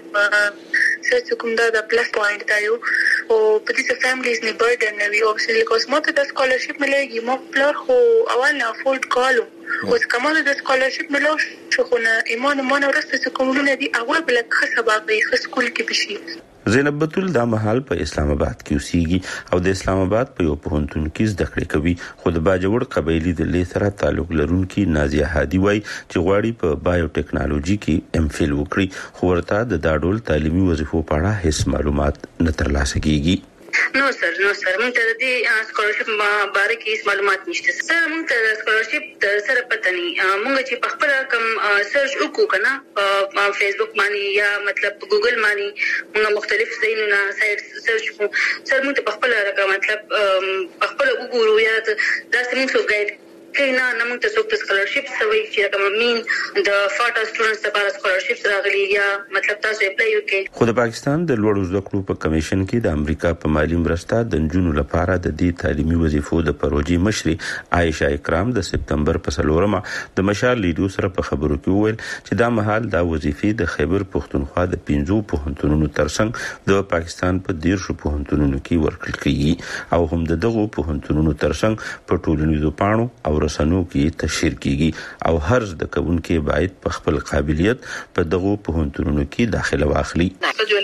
څه کوم دا د پلس پوینټ دی او په دې فیملیز نه برډن نه وي او چې کوم ماته د سکالرشپ ملګری مو پلار خو اول نه افورد کالو او کومه د سکالرشپ ملو شو خو نه ایمان مونږ ورسته کومونه دي اول بل خصبه په سکول کې بشي. زینب بتول دا مهال په اسلام آباد کې اوسېږي او د اسلام آباد په یو پوهنتون کې زده کړې کوي. خو د باجوړ قبایلی ضلع سره تعلق لرونکي نازیه هادي وای چې غواړي په بایو ټیکنالوژي کې ام فل وکړي خو ورته د داډول تعلیمي وظیفو په اړه هیڅ معلومات نه ترلاسه کیږي. نو سر نو سر موږ ته د سکالرشپ باره کې هیڅ معلومات نشته. سر موږ ته سکالرشپ سره پته نه موږ چې په خپل کوم سرچ وکړو کنه په فیسبوک باندې یا مطلب ګوګل باندې موږ مختلف ځایونه سایټ سرچ کوو. سر موږ ته په خپل راکا مطلب په خپل وګورو یا دا سمون سو ګایډ کینا نمونږ ته څوک سکالرشپ سوي چې کوم مين د فاټا سټوډنټس لپاره سکالرشپ راغلي یا مطلب تاسو اپلای وکړئ. خو د پاکستان د لوړو زده کړو په کمیشن کې د امریکا په مالی مرسته د نجونو لپاره د دې تعلیمي وظیفو د پروژې مشري عائشه اکرام د سپتمبر په څلورمه د مشال لیډو سره په خبرو کې وویل چې دا مهال دا وظیفې د خیبر پختونخوا د پنځو پوهنتونونو ترڅنګ د پاکستان په دیرشو پوهنتونونو کې ورکړل کیږي او هم دغه پوهنتونونو ترڅنګ په ټولنیزو پاڼو او رسنیو کې تشهیر کیږي او هر زده کوونکي باید په خپل قابلیت په دغه پوهنتونونو کې داخله واخلي. د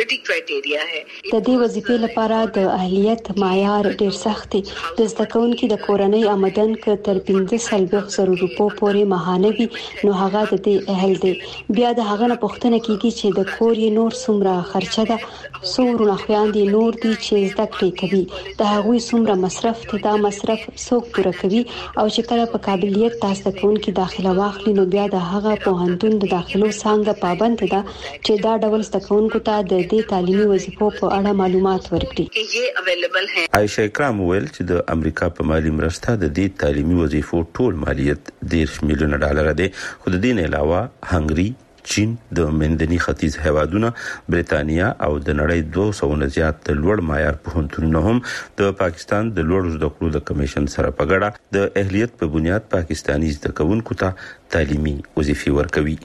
دې وظیفې لپاره د اهلیت معیار ډیر سخت دی. د زده کوونکي د کورنۍ آمدن ک تر پنځه سلبخ زره روپو پورې ماهانه وي نو هغه د دې اهل دی. بیا د هغه نه پوښتنه کیږي چې د کور یې نور څومره خرچه ده، څومره خويندې نور دي چې زده کړې کوي، د هغوی څومره مصرف دي، دا مصرف څوک پوره کوي او چې کله په قابلیت تاسو کوونکی داخله واخلي نو بیا د هغه پوهنتون د داخلو څنګه پابند ده چې دا ډول ستکونکو ته د دې تعلیمي وظیفو په اړه معلومات ورکړي. عائشه اکرام ویل چې د امریکا په مالی مرسته د دې تعلیمي وظیفو ټول مالیت ډیر میلیون ډالر دی. خو د دې نه علاوه هنګري، چین د مندني ختیځ هیوادونو برېټانیا او د نړۍ دوه سوه نه زیات د لوړ معیار پوهنتونونه هم د پاکستان د لوړ زده کړو د کمیشن سره په ګډه د اهلیت په بنیاد پاکستاني زده کوونکو ته تعلیمي وظیفې ورکوي.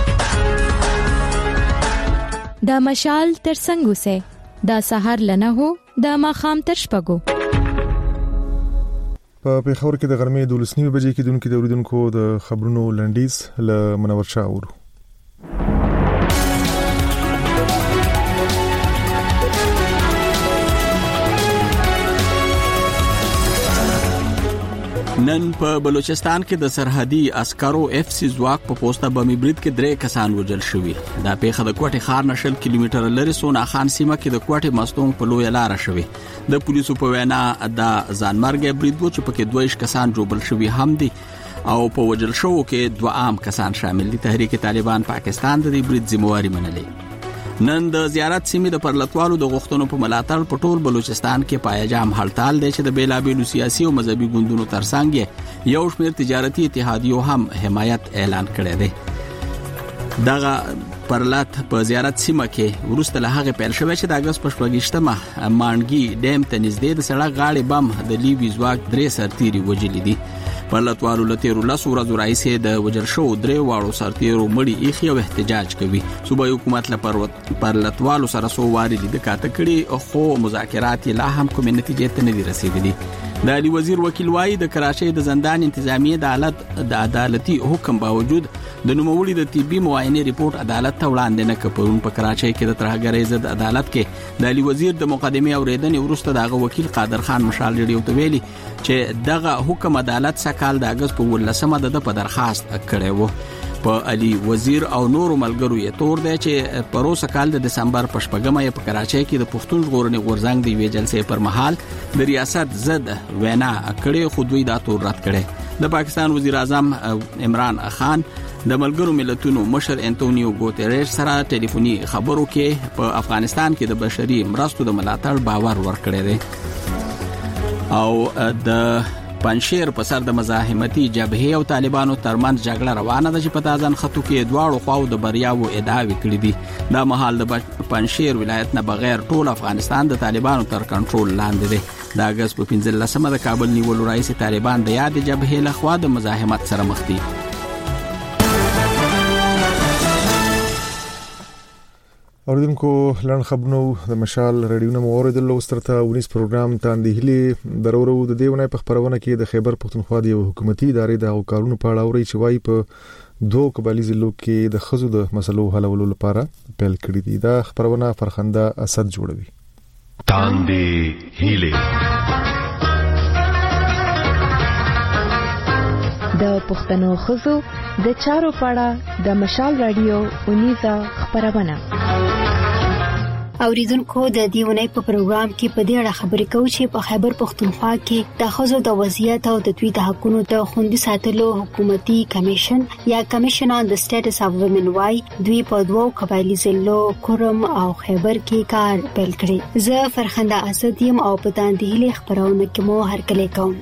د مشال تر څنګه سه د سحر لنه هو د ماخام تر شپګو په پیښور کې د غرمې د لسنیو بجې کې دونکو د اوریدونکو د خبرونو لنډیز ل منور شاه اورو. نن په بلوچستان کې د سرحدي عسکرو اف سی ځواک په پوسټه بمي برید کې درې کسان وژل شوي. دا پیښه د کوټه خار نشل کیلومتر لري سونا خان سیمه کې د کوټه مستون په لوی لار شوي. د پولیسو په وینا د ځانمرګ برید و چې پکې دوه کسان جوړل شوي هم دي او په وژل شو کې دوه عام کسان شامل دي. تحریک طالبان پاکستان د دې برید ذمہواری منلې. نن د زیارت سیمې د پرلطوالو د غوښتنو په ملاتړ په ټول بلوچستان کې پایجام هړتال دی چې د بیلابېلو سیاسي او مذهبي ګوندونو ترڅنګ یو شمېر تجارتي اتحادیو هم حمایت اعلان کړی دی. دغه پرلط په زیارت سیمه کې ورسته له هغه پیل شوی چې د اگست په شپږشتمه مانګي ډیم ته نږدې د سړک غاړې بم د لیوي ځواک درې سرتیري وژلي دي. پرلطوالو لتیرو لس ورځو راځي د وجل شو درې واړو سرتیرو مړی ایخي او احتجاج کوي. صوبایي حکومت له پرلطوالو سره سو واري د کاته کړي خو مذاکرات لا هم کومې نتیجې ته نه دي رسیدلي. د علي وزیر وکیل وایي د کراچۍ د زندان انتظامیه د عدالت د عدالتي حکم باوجود د نوموړي د طبي معاینه ریپورت عدالت ته وړاندې نه کړون. په کراچۍ کې د ترهګرۍ ضد عدالت کې د علي وزیر د مقدمه اوریدنې وروسته دغه وکیل قادر خان مشال ریډیو ته ویلي چې دغه حکم عدالت سکهال د اگست په ولسمه د په درخواست کړی وو. په علي وزیر او نورو ملګرو یې تور دی چې پروسه کال د دسمبر په شپږمه په کراچۍ کې د پښتون ژغورنې غورځنګ د وی جلسې پر مهال د ریاست ضد وینا کړې خو دوی دا تور رد کړي. د پاکستان وزیر اعظم عمران خان د ملګرو ملتونو مشر انټونیو ګوتریش سره ټلیفوني خبرو کې په افغانستان کې د بشري مرستو د ملاتړ باور ورکړی دی. او د پنشیر په سر د مزاحمتي جبهه او طالبانو ترمنځ جګړه روانه ده چې په تازان خطو کې دواړو خواو د بریاو ادعاوې کړې دي. دا مهال د پنشیر ولایت نه بغیر ټول افغانستان د طالبانو تر کنټرول لاندې دی. د اگست په پنځلسمه د کابل نیولو رئیس طالبان د یاد جبهه له خوا د مزاحمت سره مخ دي. اوریدونکو لړن خبرونو د مشال رادیو نو اوریدل لوسترته ونیس پروګرام تاندې هلي ضرورو د دیونه په خبرونه کې د خیبر پختونخوا د حکومتي ادارې د کارونو په اړه اوري چې وايي په دوه قبایلی ضلعو کې د خزو د مسلو حلولو لپاره پیل کړی دی. دا خبرونه فرخنده اسد جوړوي. تاندې هلي د پښتنو خزو د چارو پاړه د مشال رادیو ونیزه خبرونه. اوریدونکو د دیونی په پروګرام کې په دې اړه خبرې کوو چې په خیبر پختونخوا کې د ښځو د وضعیت او د دوی د حقوقو د خوندي ساتلو حکومتي کمیشن یا کمیشن آن د سټیټس اف وومن وايي دوی په دوو قبایلی ضلعو کورم او خیبر کې کار پیل کړی. زه فرخنده اسد یم او په تاندې هلي خبرونه کې مو هرکلی کوم.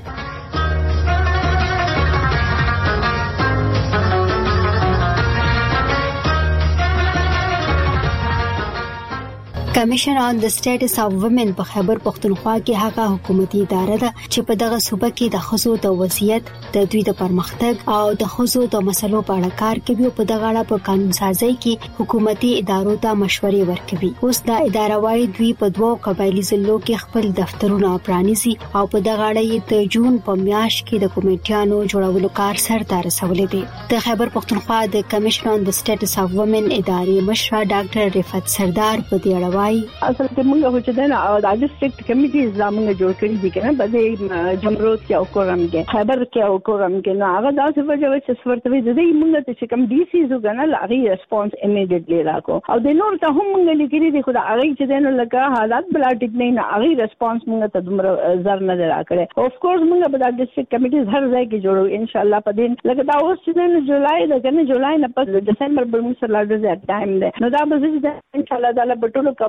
کمیشن آن د سټیټس اف وومن په خیبر پختونخوا کې هغه حکومتي اداره ده چې په دغه صوبه کې د ښځو د وضعیت د دوی د پرمختګ او د ښځو د مسلو په اړه کار کوي او په دغه اړه په قانون سازي کې حکومتي ادارو ته مشورې ورکوي. اوس دا اداره وايي دوی په دوه قبایلی ضلعو کې خپل دفترونه پرانیزي او په دغه اړه د جون په میاشت کې د کمیټیانو جوړولو کار سرته رسولې دي. د خیبر پختونخوا د کمیشن آن د سټیټس اف وومن ادارې مشر ډاکټر رفعت سردار په دې اړه اصل کې موږ هو چې دا او د ډیسټریکټ کمیټیز زموږ جوړ کړی دي کنه په جمرود کې او کورم کې خیبر کې او کورم کې نو هغه د څه وجه چې سورتوي د دې موږ ته چې کم ډي سي زو کنه لاغي ریسپانس امیډیټلی راکو او د نور ته هم موږ لیکلي دي خو دا هغه چې دنه لکه حالات بلا ټیک نه نه هغه ریسپانس موږ ته دومره زر نه راکړي. اوف کورس موږ په د ډیسټریکټ کمیټیز هر ځای کې جوړو ان شاء الله په دین لکه دا اوس چې د جولای د کنه جولای نه پس د دسمبر پر موږ سره لاډر ټایم ده نو دا به چې ان شاء الله تعالی په ټولو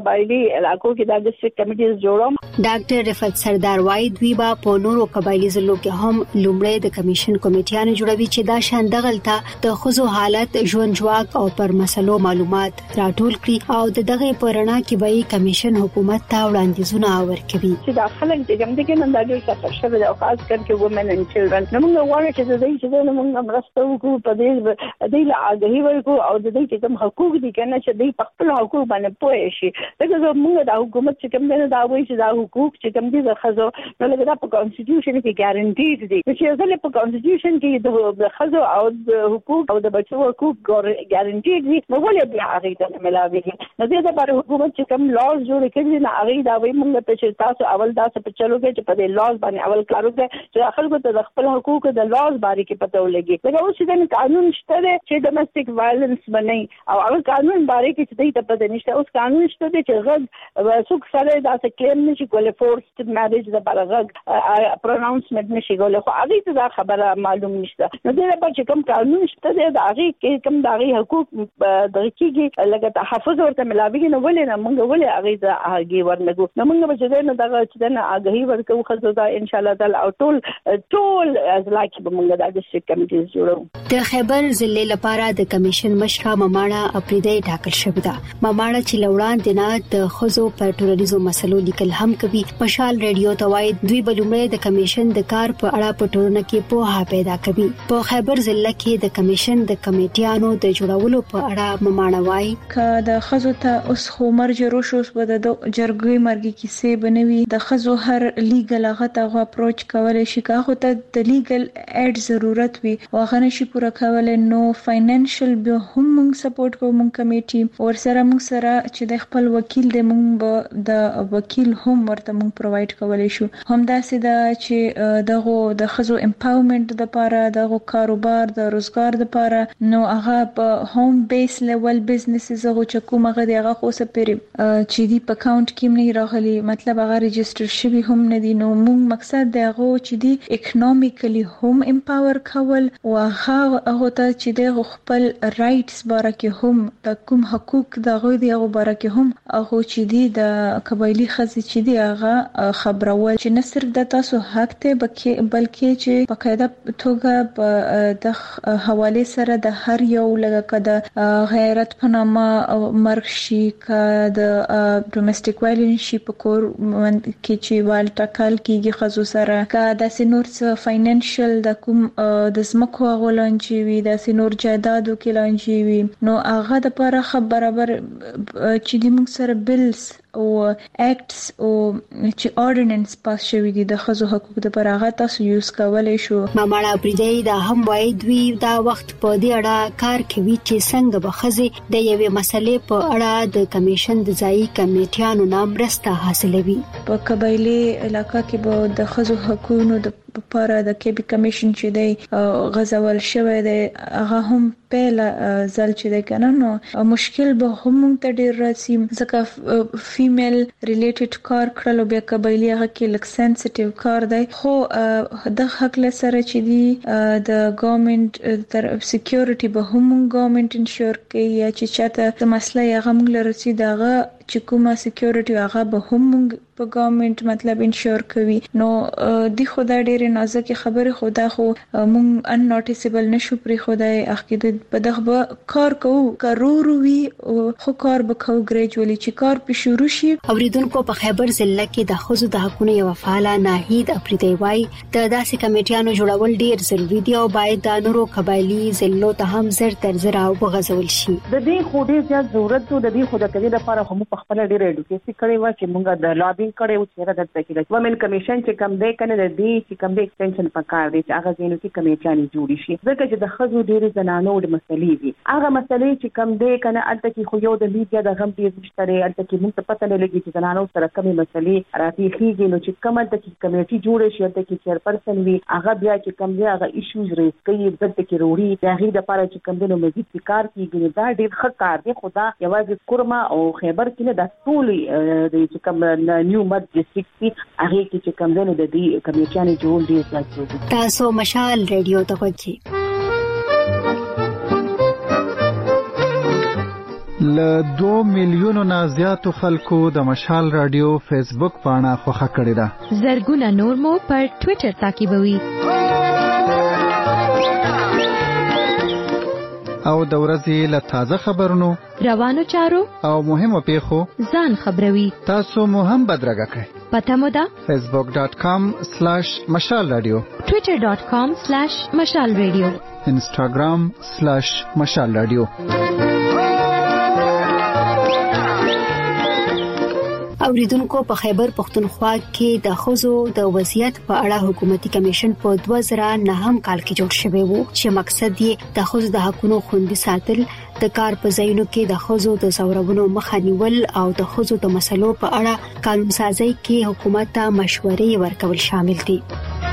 قبایلی علاقو کې د ډیسټریکټ کمیټیز جوړوم. ډاکټر رفعت سردار وايي دوی با په نورو قبایلی ضلعو کې هم لومړی د کمیشن کمیټیانو جوړوي چې دا شان دغلطه د خزو حالت ژوند جواک او پر مسلو معلومات راټول کړي او د دغه پرنا کې به کمیشن حکومت ته وړاندیزونه ورکوي. چې داخله د کوم د کې نن د ډیر څه شوه او خاص کر کې وومن اند چلډرن نو موږ غواړو چې د دې چې د موږ مرسته وکړو په دې د لا اگهي ورکو او د دې چې کوم حقوق دي کنه چې د خپل حقوق باندې پوه شي. دغه موږ د حکومت چې کوم نه دا وایي چې دا حقوق چې کوم دي د خزو نو لکه دا په کانسټیټیوشن کې ګارانټیډ دي چې ځکه په کانسټیټیوشن کې د خزو او د حقوق او د بچو حقوق ګارانټیډ دي نو ولې بیا هغه ته ملاويږي. نو دې لپاره حکومت چې کوم لاز جوړ کړي نه هغه دا وایي موږ ته چې تاسو اول دا څه په چلو کې چې په دې لاز باندې اول کارو کې چې خلکو ته خپل حقوق د لاز باندې کې پته ولګي. لکه اوس چې قانون شته چې ډومېسټک وایلنس باندې او هغه قانون باندې کې چې دې ته پته نشته. اوس قانون شته چې غږ څوک سره دا څه کلیم نشي کولای فورسډ میریج د بلغه پروناونسمنت نشي کولای خو هغه ته دا خبره معلوم نشته. نو دې لپاره چې کوم قانون شته د هغه کې کوم د هغه حقوق د کېږي لکه تحفظ ورته ملاوي نه ولې نه موږ ولې هغه د هغه ورنګو نو موږ به چې نه دغه چې نه هغه ورکو خو دا ان شاء الله تعالی او ټول ټول از لکه به موږ د ډیسټریکټ کمیټیز جوړو. د خیبر ضلع لپاره د کمیشن مشره مماڼه اپریدي ټاکل شوې ده. مماڼه چې لوړان دینه د خزو پر ټولنیزو مسلو لیکل هم کوي. مشال ریډیو توای دوی بلومړی د کمیشن د کار په اړه په ټولنه کې پوهه پیدا کوي. په خیبر ضلع کې د کمیشن د کمیټیانو د جوړولو په اړه مماڼه وايي ک د خزو ته اوس خو مرجه روشوس بده د جرګوي مرګي کیسې بنوي د خزو هر لیګل هغه ته اپروچ کولای شي که هغه ته د لیګل اډ ضرورت وي واغه نشي پوره کولای نو فاینانشل به هم موږ سپورټ کوو. موږ کمیټي ورسره موږ سره چې د خپل وکیل د موږ د وکیل هم ورته موږ پرووايډ کولای شو. هم داسې دا چې دغه د خزو امپاورمنت د لپاره دغه کاروبار د روزګار د لپاره نو هغه په هوم بیس لیول بزنسز هغه چې کومه غدي هغه خو سپری چې دی په اکاونټ کې نه راغلي مطلب هغه ريجستره شوی هم نه دي. نو موږ مقصد دغه چې دی اکونومیکلی هم امپاور کول او هغه هغه ته چې د خپل رائټس باره کې هم د کوم حقوق دغه دی هغه باره کې هم هغه چې دی د قبایلی خزې چې دی هغه خبرول چې نه صرف د تاسو حق ته بلکې چې په قاعده توګه په د حواله سره د هر یو لکه د غیرت پنامه مرګ شي که د ډومېسټک وایلنس شي په کور کې چې وال ټاکل کیږي خزو سره که د سينور څخه فاینانشل د کوم د زمکو غولانچي وي د سينور جایدادو کې لانچي وي نو هغه د لپاره برابر چې د موږ سره بلز او اکټس او چې اورډیننس پاس شوی دي د خزو حقوق د پرغه تاسو یوز کولای شو. ماماړه پریدي دا هم وای دوی دا وخت په دې اړه کار کوي چې څنګه به خزي د یوې مسلې په اړه د کمیشن د ځای کمیټیانو نام رسته حاصلوي. په قبایلی علاقہ کې به د خزو حقوقو د لپاره د کیبي کمیشن چې دی غزول شوی دی هغه هم پهل ځل چې دی کنه نو مشکل به هم ته ډیر راځي ځکه فیمیل ریلیټډ کار کړل بیا قبایلی هغه کې لک سنسټیو کار دی خو د حق له سره چې دی د ګورنمنت تر سکیورټي به هم ګورنمنت انشور کوي یا چې چاته د مسله هغه موږ لرسي دغه چې کومه سکیورټي هغه به هم په ګورنمنت مطلب انشور کوي نو دی خدای ډېر نازک خبره خدا خو مونږ ان نوټیسبل نشو پرې خدای اخیده په دغه کار کوو کارورو وی خو کار وکاو ګریجوالي چې کار په شروع شي. اوریدونکو په خیبر ضلع کې د خزو د حقوقو یو فعال ناهید اپریدي وای د داسې کمیټیانو جوړول ډیر ضروری دی او باید د نورو قبایلی ضلعو ته هم زر تر زر او بغزول شي. د دې خو ډیر زیات ضرورت د دې خو د کړي لپاره هم په خپل ډیر ایډوکیشن کړي و چې مونږ د لابینګ کړي او چې راځي چې ومن کمیشن چې کم دی کنه د دې چې کم دی ایکستنشن پکار دی چې هغه زینو کې کمیټیانې جوړي شي ځکه چې د خزو ډېر زنانو د مسلې دي هغه مسلې چې کم دی کنه الته کې خو یو د میډیا د غم ډېر مشتري الته کې موږ ته پته نه لګي چې زنانو سره کومې مسلې راځي نو چې کومه د کمیټي جوړه شي الته کې چیرپرسن وي هغه بیا چې کم دی هغه ایشوز ریز کوي د کې وروړي د هغې لپاره چې کم دی نو مزید کار کیږي دا ډېر ښه کار دی خو دا یوازې کورما او خیبر کې نه د ټولې د چې کم نیو مد ډیسټریکټ هغه کې چې کم دی نو د دې کمیټیانې جوړ ډېر ځای دی. تاسو مشال ریډیو ته کوئ ل دوه میلیونو نه زیاتو خلکو د مشال رادیو فیسبوک پاڼه خوښه کړې ده. زرګونه نور مو پر ټوئیټر تعقیبوي. او د ورځې له تازه خبرونو، روانو چارو او مهمو پیښو ځان خبروي. تاسو مو هم بدرګه کړئ. پته مو ده facebook dot com slash mashal radio، twitter dot com slash mashal radio، instagram slash mashal radio. اوریدونکو په خیبر پختونخوا کې د ښځو د وضعیت په اړه حکومتي کمیشن په دوه زره نهم کال کې جوړ شوی وو چې مقصد یې د ښځو د حقوقو خوندي ساتل، د کار په ځایونو کې د ښځو د زورونو مخه نیول او د ښځو د مسلو په اړه قانون سازي کې حکومت ته مشورې ورکول شامل دي.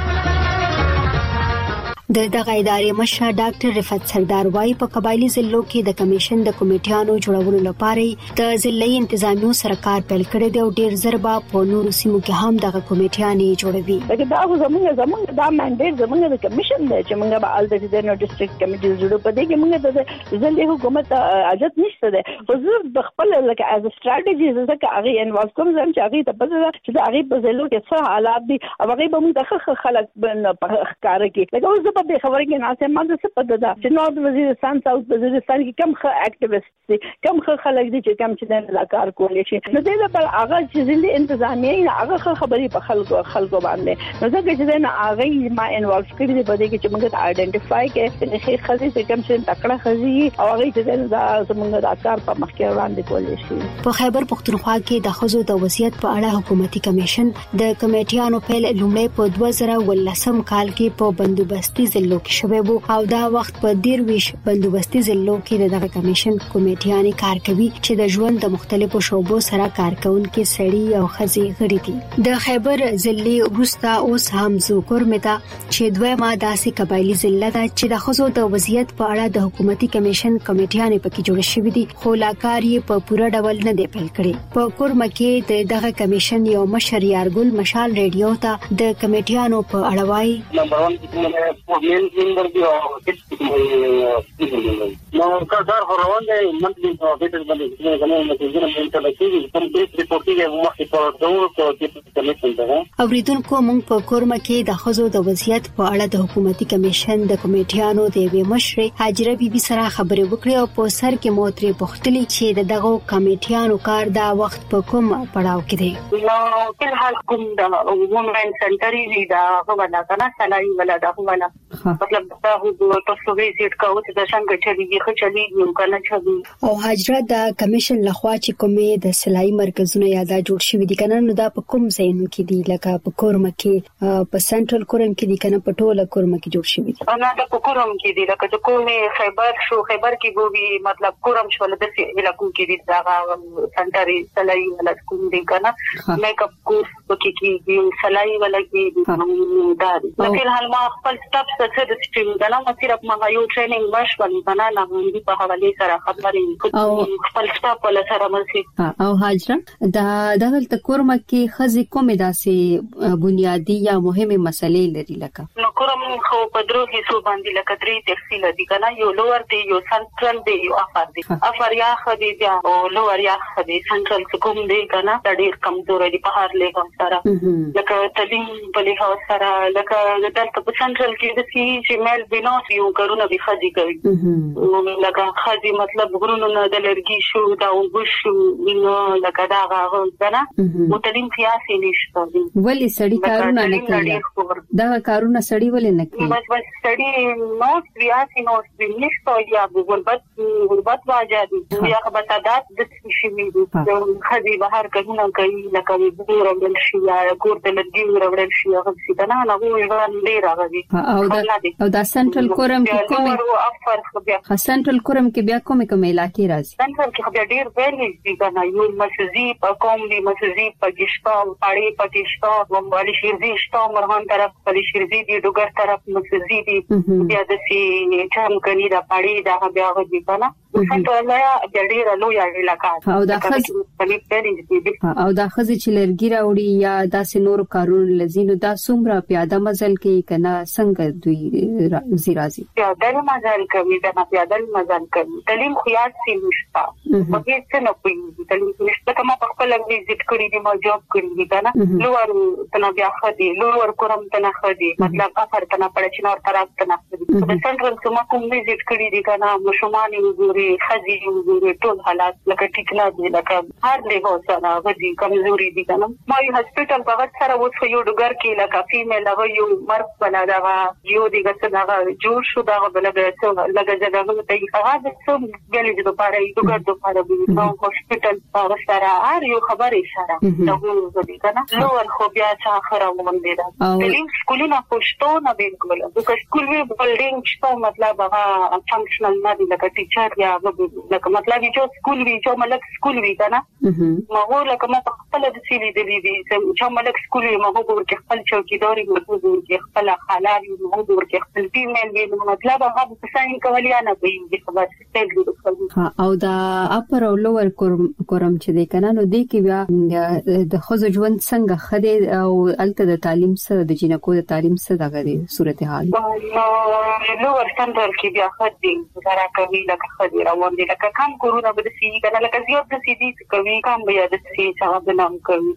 د دغه ادارې مشر ډاکټر رفعت سردار وايي په قبایلی ضلعو کې د کمیشن د کمیټیانو جوړولو لپاره د ضلعي انتظامیو سره کار پیل کړی دی او ډیر زربا په نورو سیمو کې هم دغه کمیټیانې جوړوي. لکه دا زموږ زموږ دا منډیټ زموږ د کمیشن دی چې موږ به ال د ډیزاین ډیسټریکټ کمیټي جوړو په دې کې موږ د ضلعي حکومت اجازه نشته ده. حضور د خپل لکه از استراتیجی زکه هغه انوالو کوم ځم چې هغه ته پته ده چې هغه په ضلعو کې څه حالات دي او هغه به موږ د خلک په کار کې لکه اوس په خبره کې نه سم ماده څه پته ده چې نورث وزیرستان ساوث وزیرستان کې کم ښه اکټیویسټ دي، کم ښه خلک دي چې کم چې د کار کولی شي. نو دې لپاره هغه چې ضلعي انتظامیه هغه خبرې په خلکو خلکو باندې نو ځکه چې نه هغه ما انوالو کړی دی په دې کې چې موږ ته آیډنټیفای کړي چې هیڅ خزي چې کم چې تکړه خزي او هغه چې دا زموږ د کار په مخ کې وړاندې کولی شي. په خیبر پختونخوا کې د ښځو د وضعیت په اړه حکومتي کمیشن د کمیټیانو په لومړی په دوه زره ولسم کال کې په بندوبستي ضلعو کې شوی وو او دا وخت په دیرویش بندوبستي ضلعو کې دغه کمیشن کمیټیانې کار کوي چې د ژوند د مختلفو شعبو سره کارکونکو سړي او ښځې غړي دي. د خیبر ضلع وروسته اوس هم زوکور متا چې دویمه داسې قبایلی ضلع ده چې د ښځو د وضعیت په اړه د حکومتي کمیشن کمیټیانې پکې جوړ شوې دي خو لا کار یې په پوره ډول نه دی پیل کړی. په کورمه کې د دغه کمیشن یو مشر یارګل مشال ریډیو ته د کمیټیانو په اړه وایي. نو کار روان دی منځلي او بیٹر باندې غواړم چې زه نه انټرنیټ کې کوم دې ریپورټینګ مخکې په ډول کو چې کمیشن ده. اوریدونکو موږ په کورمه کې د ښځو د وضعیت په اړه د حکومتي کمیشن د کمیټیانو د یوې مشرې حاجره بیبي سره خبرې وکړې او په سر کې مو ترې پوښتنه چې دغه کمیټیانو کار دا وخت په کوم پړاو کې دی. نو په حال کوم د وومن سنټر یې دا غوډه کنه سلای ولا دا ولا مطلب دا هو تاسو ویزیټ کوو چې د څنګه چلیږي خو چلیږي نو کنه چلیږي او حاجره د کمیشن لخوا چې کومې د سلای مرکزونه یاده جوړ شوې دي کنه نو دا په کوم ځایونو کې دي لکه په کورمه کې په سنټرل کورم کې دي کنه په ټوله کورمه کې جوړ شوې دي. انا د کورم کې دي لکه چې کومه خیبر شو خیبر کې ګوبي مطلب کورم شو د علاقو کې دي دا سنټري سلای ولا کوم دي کنه میک اپ کورس پکې کې سلای ولا کې دا په حال ما خپل سټاپ څخه د سټیم دا نو صرف ما یو ټریننګ مشول بنا نه باندې په حواله سره خبرې او خپل سټاپ ولا سره مرسي. او حاجره دا دغه کورمه کې خزي کومه داسې بنیادی یا مهمه مسلې لري لکه نو کورم خو په درو هیڅ باندې لکه درې تفصیل دي کنه یو لوور دی یو سنټرل دی یو افر دی. افر یا خدي دی او لوور یا خدي سنټرل کوم دی کنه دا ډیر کمزور دی په هر له سره لکه تعلیم په له سره لکه دلته په سنټرل کې د سی چې مل بنوس یو کارونه به خدي کوي لکه خدي مطلب غرونو نه د لرګي شو دا وبشو نو لکه دا غاغه کنه متعلم سیاسي نشته ولی سړی کارونه نه کوي دا کارونه سړی ولې نه کوي بس بس سړی نو سیاسي نو نشته یا غربت غربت واجب یا خبرتادات د شي وي خدي بهر کارونه کوي لکه ورول شي یا کور د لرګي ورول شي هغه څه نه نه وایي ډیر راغلي او دا او دا سنټرل کورم کې کومه افر خو بیا سنټرل کورم کې بیا کومه کومه علاقې راځي سنټرل کې بیا ډیر ویلې دي کنه یو مسجدي په کوم دی مسجدي په گشتا پاړې پټشتا ومبالي شيرزي شتا مرهان طرف په شيرزي دی ډوګر طرف مسجدي دی بیا د سي چم کني دا پاړې دا بیا غوډي کنه سنټرل یا ډیر لوی علاقه او د خز او د خز چې لرګي راوړي یا داسې نور کارونه لزینو دا څومره پیاده مزل کوي کنه څنګه دوی زیرازي پیاده مزل کوي دا پیاده مزل کوي تعلیم خیات سي نشتا په هیڅ څه نه کوي تعلیم نشتا کومه په خپل ویزټ کړی دی ما جاب کړی دی کنه لوړ تنا بیا خدي لوړ کوم تنا خدي مطلب افر تنا پړ چې نور طرف تنا خدي د سنټرل کومه کوم ویزټ کړی دی کنه مشومان وګوري خزي وګوري ټول حالات لکه ټیکلا دی لکه هر له سره غدي کمزوري دي کنه ما یو هسپټل په وخت سره وڅ یو ډګر کې لکه فیمیل هغه یو مرد بلا دا یو دی ګس دا جوړ شو دا بلګه څو لګه ځای ته هغه د څو غلې د لپاره یو ډګر د لپاره دی نو هسپټل په سره هر یو خبرې سره دا وګوري کنه نو خو بیا څه خره ومنده دا تعلیم سکولونه پښتو نه بالکل د سکول وی بلډینګ شته مطلب هغه فنکشنل نه دی لکه ټیچر یا لکه مطلب چې سکول وی چې ملک سکول وی کنه ما هو لکه ما خپل د سیلې د دې چې ملک سکول وی ما هو ورته خپل چوکیداري مو ورته خپل حلال مو ورته خپل فیمیل وی مطلب هغه څنګه کولیا نه دی خبر ستل او دا اپر او لوور کورم چې دی کنه نو دی کې بیا د خوځ ژوند څنګه خدي او الته د تعلیم سره د جنکو د تعلیم سره دغه دی صورتحال لوور سنټر کې بیا خدي زرا کوي لکه خدي روان دي لکه کم کورونه به سي کنه لکه زیات د سي دي کوي کم بیا د سي څنګه بنام کوي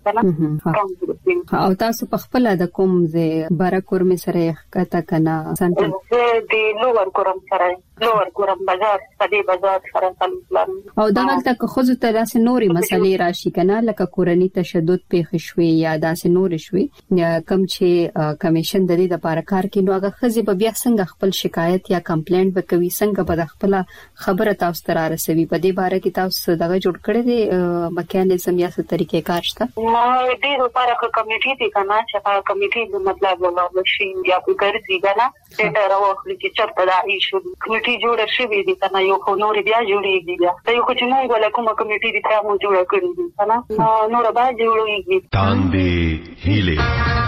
کنه او تاسو په خپل د کوم زه بارکور می سره کته کنه سنټر د لوور کورم سره لوور کورم بازار پدې بازار سره پلان او دغه تک خو ته داسې نوري مسلې راشي کنه لکه کورنی تشدد په خښوي یا داسې نور شوي کم چې کمیشن د دې لپاره کار کوي نو هغه خزي په بیا څنګه خپل شکایت یا کمپلینټ وکوي څنګه په خپل خبره تاسو ته رسوي په دې باره کې تاسو دغه جوړ کړی دی میکانیزم یا څه طریقې کار شته نو دې لپاره کوم کمیټي دی کنه چې هغه کمیټي د مطلب ولر شي یا په ګرځي کنه ډېر راوخلي چې چرته دا ایشو کمیټي جوړ شي دي کنه یو خو نور بیا جوړیږي بیا دا یو چې موږ ولا کومه کمیټي دي تاسو جوړ کړی دي کنه نور به جوړیږي تاندې هیله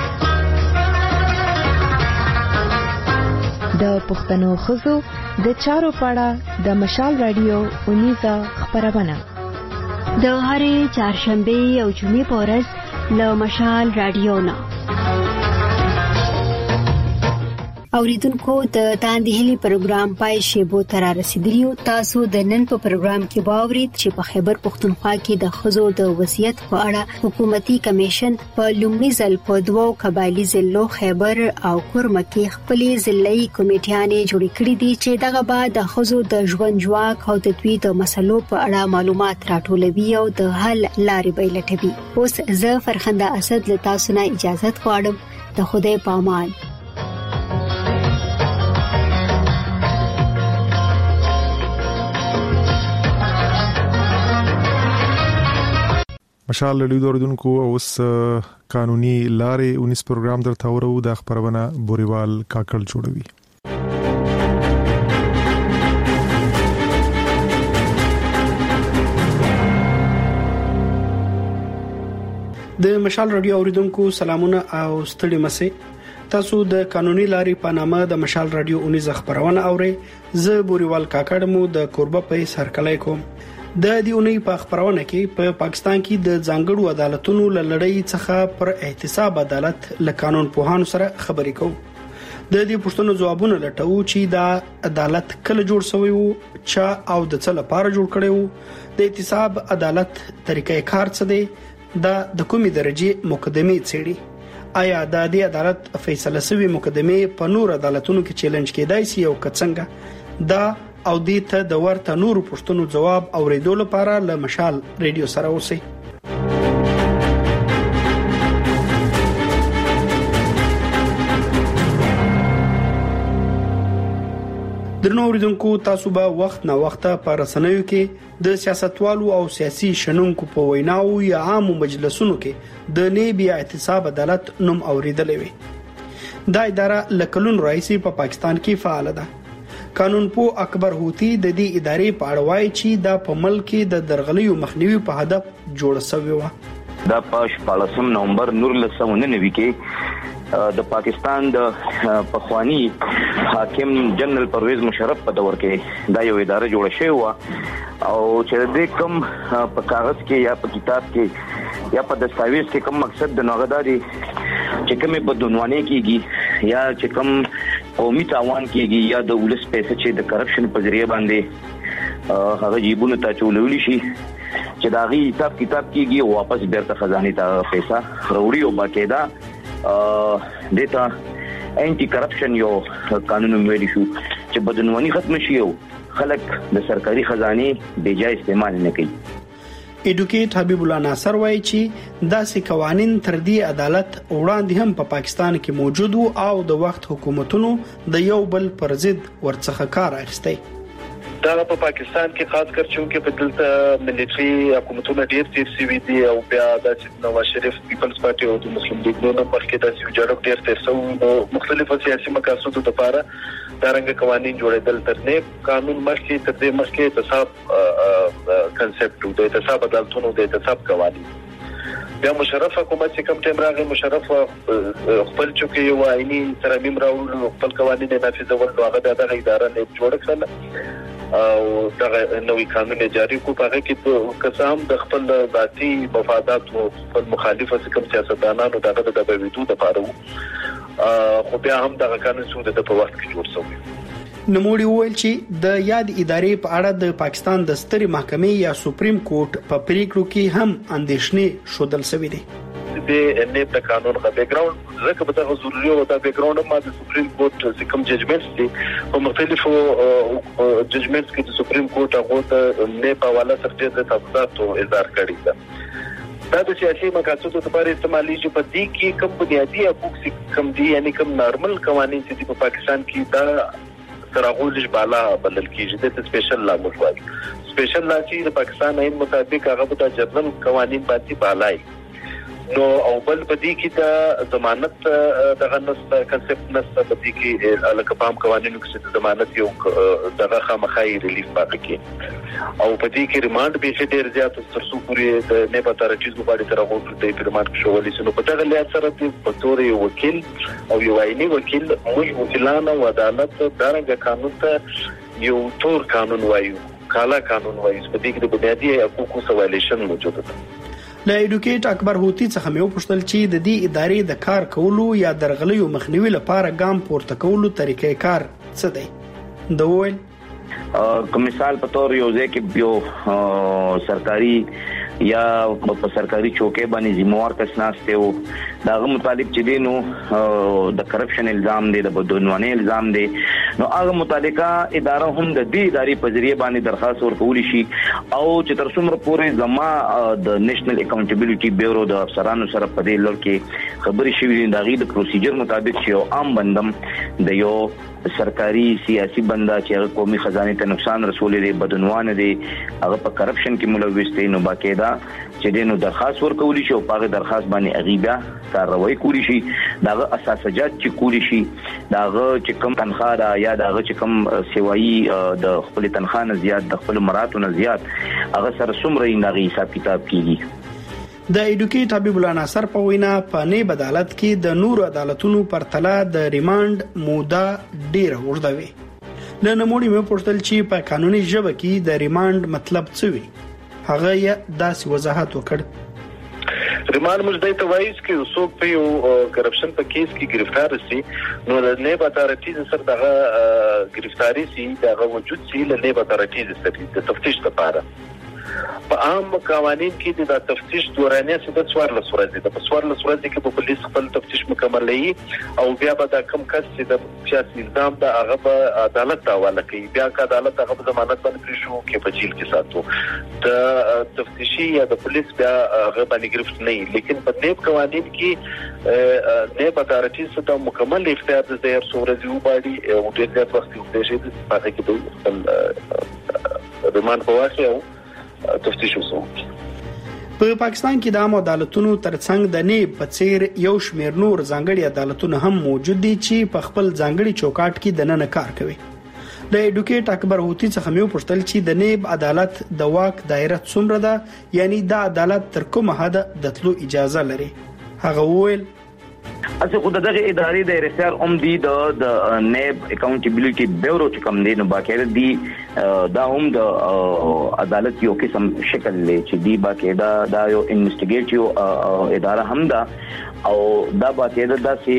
د پښتنو خزو د چارو پاړه د مشال رادیو اونیزه خبرونه د هرې چهارشنبه او جمعې په ورځ له مشال رادیو نه اوریدونکو د تاندې هلي پروګرام پای شیبو تر رسیدلیو تاسو د نن په پروګرام کې باورید چې په خیبر پښتونخوا کې د خزو د وضعیت په اړه حکومتي کمیشن په لومړي ځل په دوو قبایلی ضلعو خیبر او کورمه کې خپلې ضلعي کمیټیانې جوړې کړې دي چې دغه بعد د خزو د ژوند جواک او د دوی د مسلو په اړه معلومات راټولوي او د حل لارې به لټوي. اوس زه فرخنده اسد له تاسو نه اجازه غواړم. د خدای په امان. مشال له دوردونکو اوس قانوني لارې اونیس پروګرام درته ورو د خبرونه بوريوال کاکړ جوړوي. د مشال رادیو اوریدونکو سلامونه او ستړي مسه. تاسو د قانوني لارې په نامه د مشال رادیو اونیس خبرونه اورئ. زه بوريوال کاکړ مو د کوربه په سرکلای کوم. د دیونی په خبرونه کې په پا پاکستان کې د ځانګړو عدالتونو لړۍ څخه پر احتساب عدالت له قانون پوهانو سره خبرې کوو. د دې پوښتنو ځوابونه لټوو چې دا عدالت کله جوړ شوی وو، چا او د څه لپاره جوړ کړی وو، د احتساب عدالت طریقې کار څه دی، دا د کومې درجه مقدمه څېړي، آیا د دې عدالت فیصله شوی مقدمه په نور عدالتونو کې چیلنج کېدای شي او کڅنګه دا او دې ته د ورته نورو پوښتنو جواب اوریدو لپاره له مشال ریډیو سره اوسئ. درنو اوریدونکو تاسو به وخت نه وخت په رسنیو کې د سیاستوالو او سیاسي شنونکو په ویناو یا عامو مجلسونو کې د نیبي احتساب عدالت نوم اوریدلې وي. دا اداره لکلون رئیسي په پاکستان کې فعال ده. قانون پو اکبر هوتی د دې ادارې په اړه وایي چې دا په ملک کې د درغلیو مخنیوي په هدف جوړ شوی و. دا په شپږم نومبر نور لسمونه نوي کې د پاکستان د پخوانی حاکم جنرال پرویز مشرف په دور کې دا یو اداره جوړه شوې و او چې د کوم په کاغذ کې یا په کتاب کې یا په دستاویز کې کوم مقصد د نوغداري چې کومه بدونوانه کیږي یا چې کوم قومي تاوان کیږي یا د ولس پیسې چې د کرپشن په ذریعہ باندې هغه جیبونه ته چولول شي چې دا غي حساب کتاب کیږي واپس بیرته خزانه ته پیسې وروړي او باقاعده دیتا انټي کرپشن یو قانون ویل شو چې بدونواني ختم شي او خلک د سرکاري خزانه بے جای استعمال نه کوي. ایډوکیټ حبیب الله ناصر وایي چې داسې قوانين تر دې عدالت وړاندې هم په پاکستان کې موجود وو او د وخت حکومتونو د یو بل پر ضد ورڅخه کار اخیستی. دا په پاکستان کې خاص کر چې په دلته مليټري حکومتونه ډېر تیر سوي دي او بیا د نواز شریف پیپلز پارټي او د مسلم لیگ نو مخکې د سیوجړو ډېر تیر سوي مختلفو سیاسي مقاصدو لپاره دا رنګ قوانين جوړېدل تر نه قانون مخکې تر دې مخکې احتساب کنسپټ د احتساب عدالتونو د احتساب قوانين بیا مشرف حکومت چې کوم ټیم راغی مشرف خپل چوکي یو عیني ترمیم راوړل خپل قوانين نافذول هغه د اداره نه جوړ کړل او دا نوې قانون جاری کو پاره کې قسم د خپل ذاتي مفادات او خپل مخالفه کوم سیاستدانانو دغه د بویدو د پاره خو بیا هم د قانون سود د په وخت کې جوړ شوی. نموړي وویل چې د یاد ادارې په اړه د پاکستان د ستري محکمې یا سپریم کورټ په پریکړو کې هم اندېښنې شودل شوې دي. د نه د قانون غو بیک ګراوند زکه په تاسو ضروري او د بیک ګراوند ما د سپریم کورټ چې کوم ججمنټس دي په مختلفو ججمنټس کې د سپریم کورټ هغه ته نه په حواله سره د تفصیلاتو اظهار کړی ده. دا د سیاسي مقاصدو لپاره استعمالي چې په دې کې کوم بنیادی حقوق کم دي یعنی کوم نارمل قوانين چې په پاکستان کې دا سراغولش بالا بلل کیږي د سپیشل لا مشوال سپیشل لا چې د پاکستان آئین مطابق هغه د جنرال قوانين باندې بالای نو او بل بدی کې د ضمانت دغه نس کنسپټ نس بدی کې الکه پام قوانینو کې د ضمانت یو دغه خامخای ریلیف پاتې کې او بدی کې ریماند به څه ډیر زیات تر څو پورې د نه پاتارچیز مبارک سره غوښتل د ریماند شوولې سنو په دغه لحاظ سره د پټوري وکیل او یو عیني وکیل موږ وکیلان او عدالت دغه قانون ته یو تور قانون وایو کالا قانون وایي په دې کې د بنیادی حقوقو سوالېشن موجود ده. له ایډوکیټ اکبر هوتی څخه مې وپوښتل چې د دې ادارې د کار کولو یا درغلیو مخنیوي لپاره ګام پورته کولو طریقې کار څه دی. د وویل کوم مثال په تور یو ځکه یو سرکاري یا په سرکاري چوکۍ باندې ذمہوار کس ناشته او داغه متعلق چې دینو د کرپشن الزام دی د بدعنواني الزام دی نو هغه متعلقه اداره هم د دې ادارې په ذریعہ باندې درخواست ورکول شي او چې تر څومره پورې زما د نېشنل اکاونټیبিলিټي بیورو د افسرانو سره په دې لړ کې خبرې شوې دي دغه د پروسیجر مطابق چې یو عام بندم د یو سرکاري سیاسي بندا چې قومي خزانه ته نقصان رسولې دي بدعنوان دي هغه په کرپشن کې ملوث دي نو باقاعده چې دینو درخواست ورکول شي او په درخواست باندې اغیبا کاروایی کولی شي داغه اساسجات چې کولی شي داغه چې کم تنخواه دا یا داغه چې کم سیوایي د خپل تنخواه نه زیات د خپل مراتو نه زیات هغه سره څومره یې حساب کتاب کیږي. د ایډوکیټ حبیب الله ناصر په وینا په نیب عدالت کې د نور عدالتونو پر تلا د ریماند موده ډیره اوږده وي. د نموړي مې پوښتل چې په قانوني ژبه کې د ریماند مطلب څه وي. هغه یې داسې وضاحت وکړ. ریماند مجدای ته وایي چې څوک په یو کرپشن په کیس کې گرفتار شي نو د نیب اتارټیز سره دغه گرفتاری سي دغه وجود سي له نیب اتارټیز سره د تفتیش لپاره په عام قوانين کې د تفتیش دورانیه څه د څوار له صورت د څوار له صورت کې په پولیس خپل تفتیش مکملوي او بیا به د کم کس چې د سیاسي نظام د هغه په عدالت ته حواله کوي بیا که عدالت هغه په ضمانت باندې شو کې په جیل کې ساتو د تفتیشي یا د پولیس بیا هغه باندې گرفت نه لیکن په دې قوانين کې نه په تارټیز ته مکمل اختیار د زیر صورت یو باندې او د دې وخت کې د شي په هغه کې د ریماند په واقع او تفتیش وسو. په پاکستان کې د عام عدالتونو ترڅنګ د نیب په څیر یو شمېر نور ځانګړي عدالتونه هم موجود دي چې په خپل ځانګړي چوکاټ کې د نن کار کوي. د ایډوکیټ اکبر هوتی څخه مې وپوښتل چې د نیب عدالت د واک دایره څومره ده یعنی د عدالت تر کومه حد د تلو اجازه لري. هغه وویل اسه خو دغه ادارې د اختیار اوم دی د نیب اکاونټیبিলিټي بیورو چې کوم دی نو باقاعده دی دا هم د عدالت یو قسم شکل لري چې دی باقاعده دا یو انویسټیګیټیو اداره هم ده او دا باقاعده د سي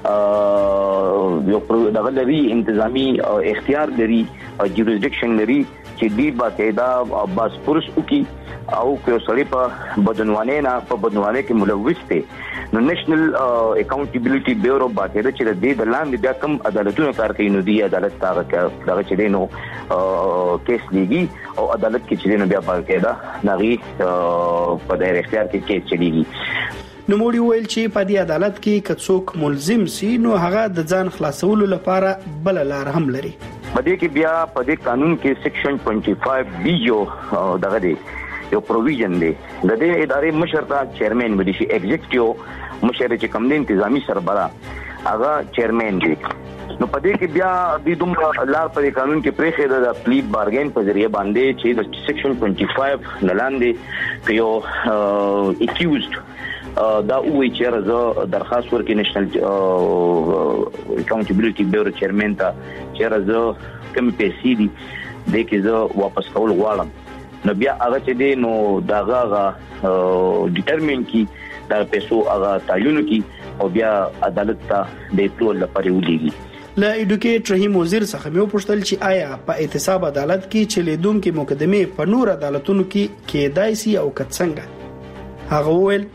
یو دغه لري انتظامی اختیار لري او جوریسډکشن لري چې دی باقاعده باس پرس وکي او که سړی په بدنوانه نه په بدنوانه کې ملوث دی نو نېشنل اکاونټیبিলিټي بیورو باقاعده چې د دې د لاندې بیا کوم عدالتونو کار کوي نو دی عدالت تاغه دغه چې دی نو کیس لګي او عدالت کې چې نو بیا باقاعده نغي په دایره اختیار کې کیس چلیږي نو موږ ویل چې په دې عدالت کې کڅوک ملزم سي نو هغه د ځان خلاصولو لپاره بل لار هم لري په دې کې بیا په دې قانون کې سیکشن پنځه بي یو دغه دی یو پروویژن دی د دې ادارې مشر ته چیرمن ودی شي ایگزیکټیو مشر چې کوم دی انتظامی سربراہ هغه چیرمن دی نو په دې کې بیا د دومره لار په قانون کې پرېخه د پلیډ بارګین په ذریعہ باندې چې د سیکشن پنځه نلاندې یو اکیوزډ دا وی چې راځه درخواست ورکړي نېشنل اکاونټیبিলিټي بیورو چیرمن ته چې راځه کوم پیسې دي د کې زه واپس کول غواړم نو بیا هغه چې دی نو داغه ډیټرمین کی دا پیسو هغه تعین کی او بیا عدالت ته د ټول لپاره ولېږي لا ایډوکیټ رحیم وزیر څخه مې پوښتل چې آیا په احتساب عدالت کې چې لیدونکو مقدمه په نور عدالتونو کې کېدای شي او کڅنګ هغه ویل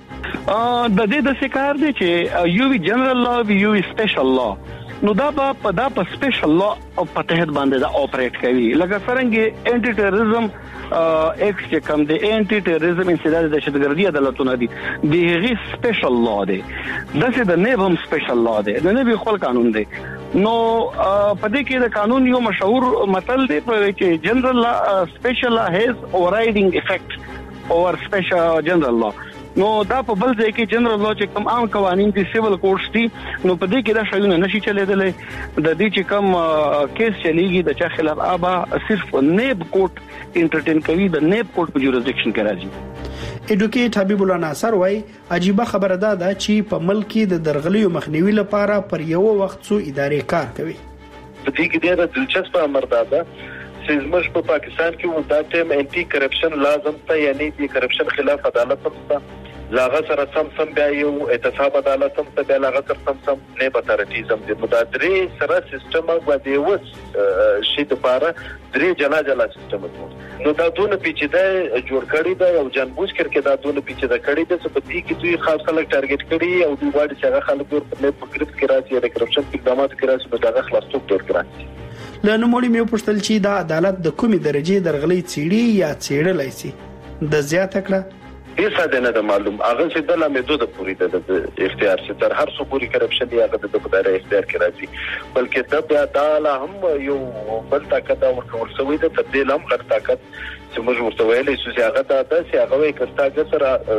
د دې د سکار دی چې یو وی جنرال لا وی یو وی سپیشل لا نو دا په دا په سپیشل لا او په تحت باندې دا اپریټ کوي لکه څنګه انټي ټیرریزم ایکټ چې کوم دی انټي ټیرریزم انسداد د دهشتګردي عدالتونه دي دغه سپیشل لا دی دغه د نیب هم سپیشل لا دی د نیب خپل قانون دی نو په دې کې د قانون یو مشهور متل دی چې جنرال لا سپیشل لا هیز اوورایډینګ افیکټ اوور سپیشل جنرال لا نو دا په بل ځای کې جنرال لا چې کوم عام قوانين دي سیویل کوډز دي نو په دې کې دا شایونه نشي چلیدلې د دې چې کوم کیس چلیږي د چا خلاف آبا صرف نیب کوټ انټرټین کوي د نیب کوټ په جوریسډکشن کې راځي ایډوکیټ حبیب الله ناصر وايي عجیبه خبره ده چې په ملک کې د درغلیو مخنیوي لپاره پر یو وخت څو ادارې کار کوي په دې کې ډېر دلچسپ امر ده چې زموږ په پاکستان کې و دا ټیم انټي کرپشن لازم ته یعنی د کرپشن خلاف عدالت هم لاغه سره سم سم بیا یو احتساب عدالت هم ته بیا لاغه سره سم سم نه بترټیزم د مدادري سره سیستم باندې وس شي د پاره درې جلا جلا سیستم نو دا دونه پیچیده جوړ کړی دا او جنبوش کړي دا دونه پیچیده کړی د څه پتی کې دوی خاص خلک ټارګټ کړي او دوی واړي چې هغه خلک ورته په گرفت کې راځي د کرپشن اقدامات کې راځي نو دا خلاصوب تور کړی لنه مولي مې پوښتل چې دا عدالت د کومې درجه درغلي چيړي یا چيړلای شي د زیاته کړه هیڅ نه ده معلوم هغه چې د لامدو د پوری د اختیار چې تر هر څو پوری کرپشن دی هغه د دایره اختیار کې راځي بلکې د بیا د هم یو بل طاقت او ورسوي د تبدیل هم غټ طاقت چې موږ ورته ویلې چې هغه د چې هغه وي کړه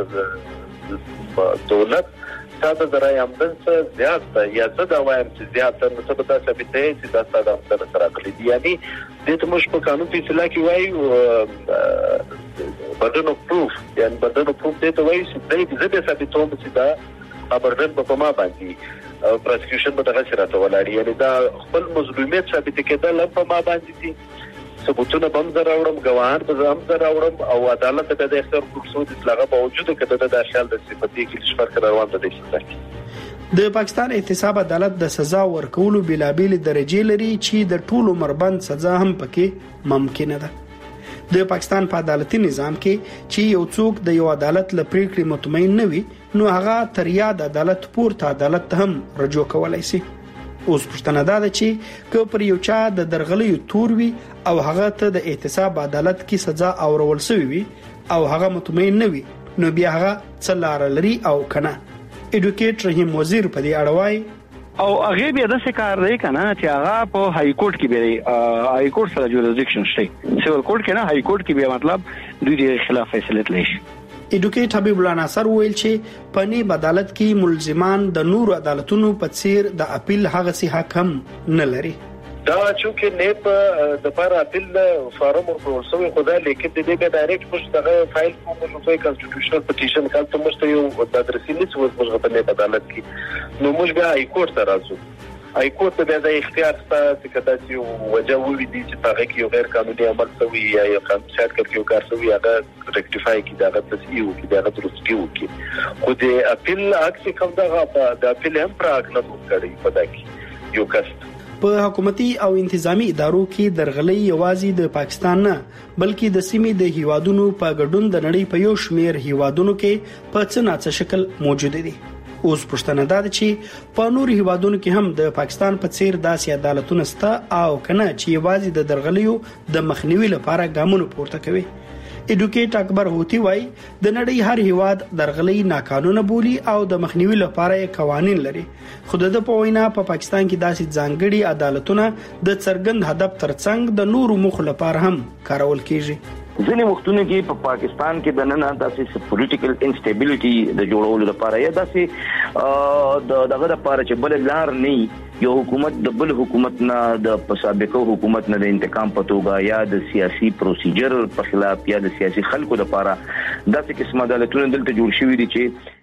سره دولت ساده درای آمدن څخه زیات یا څه دا وایم چې زیات نو څه به تاسو به ته چې دا ساده آمدن سره کړی دی یعنی د ته مش په قانون په اصطلاح کې وایي بدن اف پروف یعنی بدن اف پروف ته وایي چې دې زده ثابتوم چې دا خبردن په ما باندې پروسیکیوشن به دغه سره ته ولاړ یعنی دا خپل مظلومیت ثابت کېدل په ما باندې دي ثبوتونه بم دراوړم ګواهان به هم دراوړم او عدالت ته د اختیار فرصت اطلاق باوجود کده د خیال د صفتی کې شفر روان ده دي د پاکستان احتساب عدالت د سزا ورکولو بلابل درجه لري چې د ټولو مربند سزا هم پکې ممکنه ده د پاکستان په عدالتي نظام کې چې یو څوک د یو عدالت لپاره مطمئن نه وي نو هغه تر یاد عدالت پورته عدالت هم رجوع کولای شي اوس پښتنه ده چې که پر یو چا د درغلیو تور وي او هغه ته د احتساب عدالت کې سزا اورول شوی وي او هغه مطمئن نه وي نو بیا هغه څلار لري او کنه ایډوکیټ رحیم وزیر په دې اړه وایي او هغه بیا د څه کار دی کنه چې هغه په های کورټ کې به های کورټ سره جوریسډکشن شي سیول کورټ کې نه های کورټ کې به مطلب دوی د خلاف فیصله تللی شي ایډوکیټ حبیب الله ناصر ویل چې په نیب عدالت کې ملزمان د نور عدالتونو په څیر د اپیل هغه سي حق هم نه لري دا چې نه په د لپاره اپیل فارم ورکول شوی خدای لیکن د دې به ډایرکټ مش دغه فایل کوم نو په کانسټیټیوشنل پټیشن کال ته مشته یو د ادرسې لیست ورغه په نه عدالت کې نو موږ بیا ای کورټ ته راځو ای کورټ ته د اختیار څخه چې کدا چې وجه وې دي چې هغه کې یو غیر قانوني عمل شوی یا یو قانون شاد کې یو کار شوی هغه ریکټیفای کی دا تصحیح کی دا درست کی خو د اپیل اکس کوم دا د اپیل هم پراګ نه کوي په دا کې یو کس په حکومتي او انتظامی ادارو کې درغلي یوازې د پاکستان نه بلکې د سیمې د هیوادونو په ګډون د نړۍ په یو شمیر هیوادونو کې په څه ناڅه شکل موجود دي. اوس پښتنه ده چې په نور هیوادونو کې هم د پاکستان په څیر داسې عدالتونه سته او کنه چې یوازې د درغلیو د مخنیوي لپاره ګامونه پورته کوي. ایډوکیټ اکبر هوتی وای د نړۍ هر هیواد درغلي ناقانونه بولی او د مخنیوي لپاره قوانين لري خو د په وینا په پاکستان کې داسې ځانګړي عدالتونه د څرګند هدف ترڅنګ د نورو مخ لپاره هم کارول کیږي. ځینې وختونه کې په پاکستان کې د نن داسې پولیټیکل انسټیبিলিټي د جوړولو لپاره یا داسې د دغه لپاره چې بل لار نه یو حکومت د بل حکومت نه د سابقه حکومت نه د انتقام په توګه یا د سیاسي پروسیجر په خلاف یا د سیاسي خلکو لپاره داسې قسمه عدالتونه دلته جوړ شوي دي چې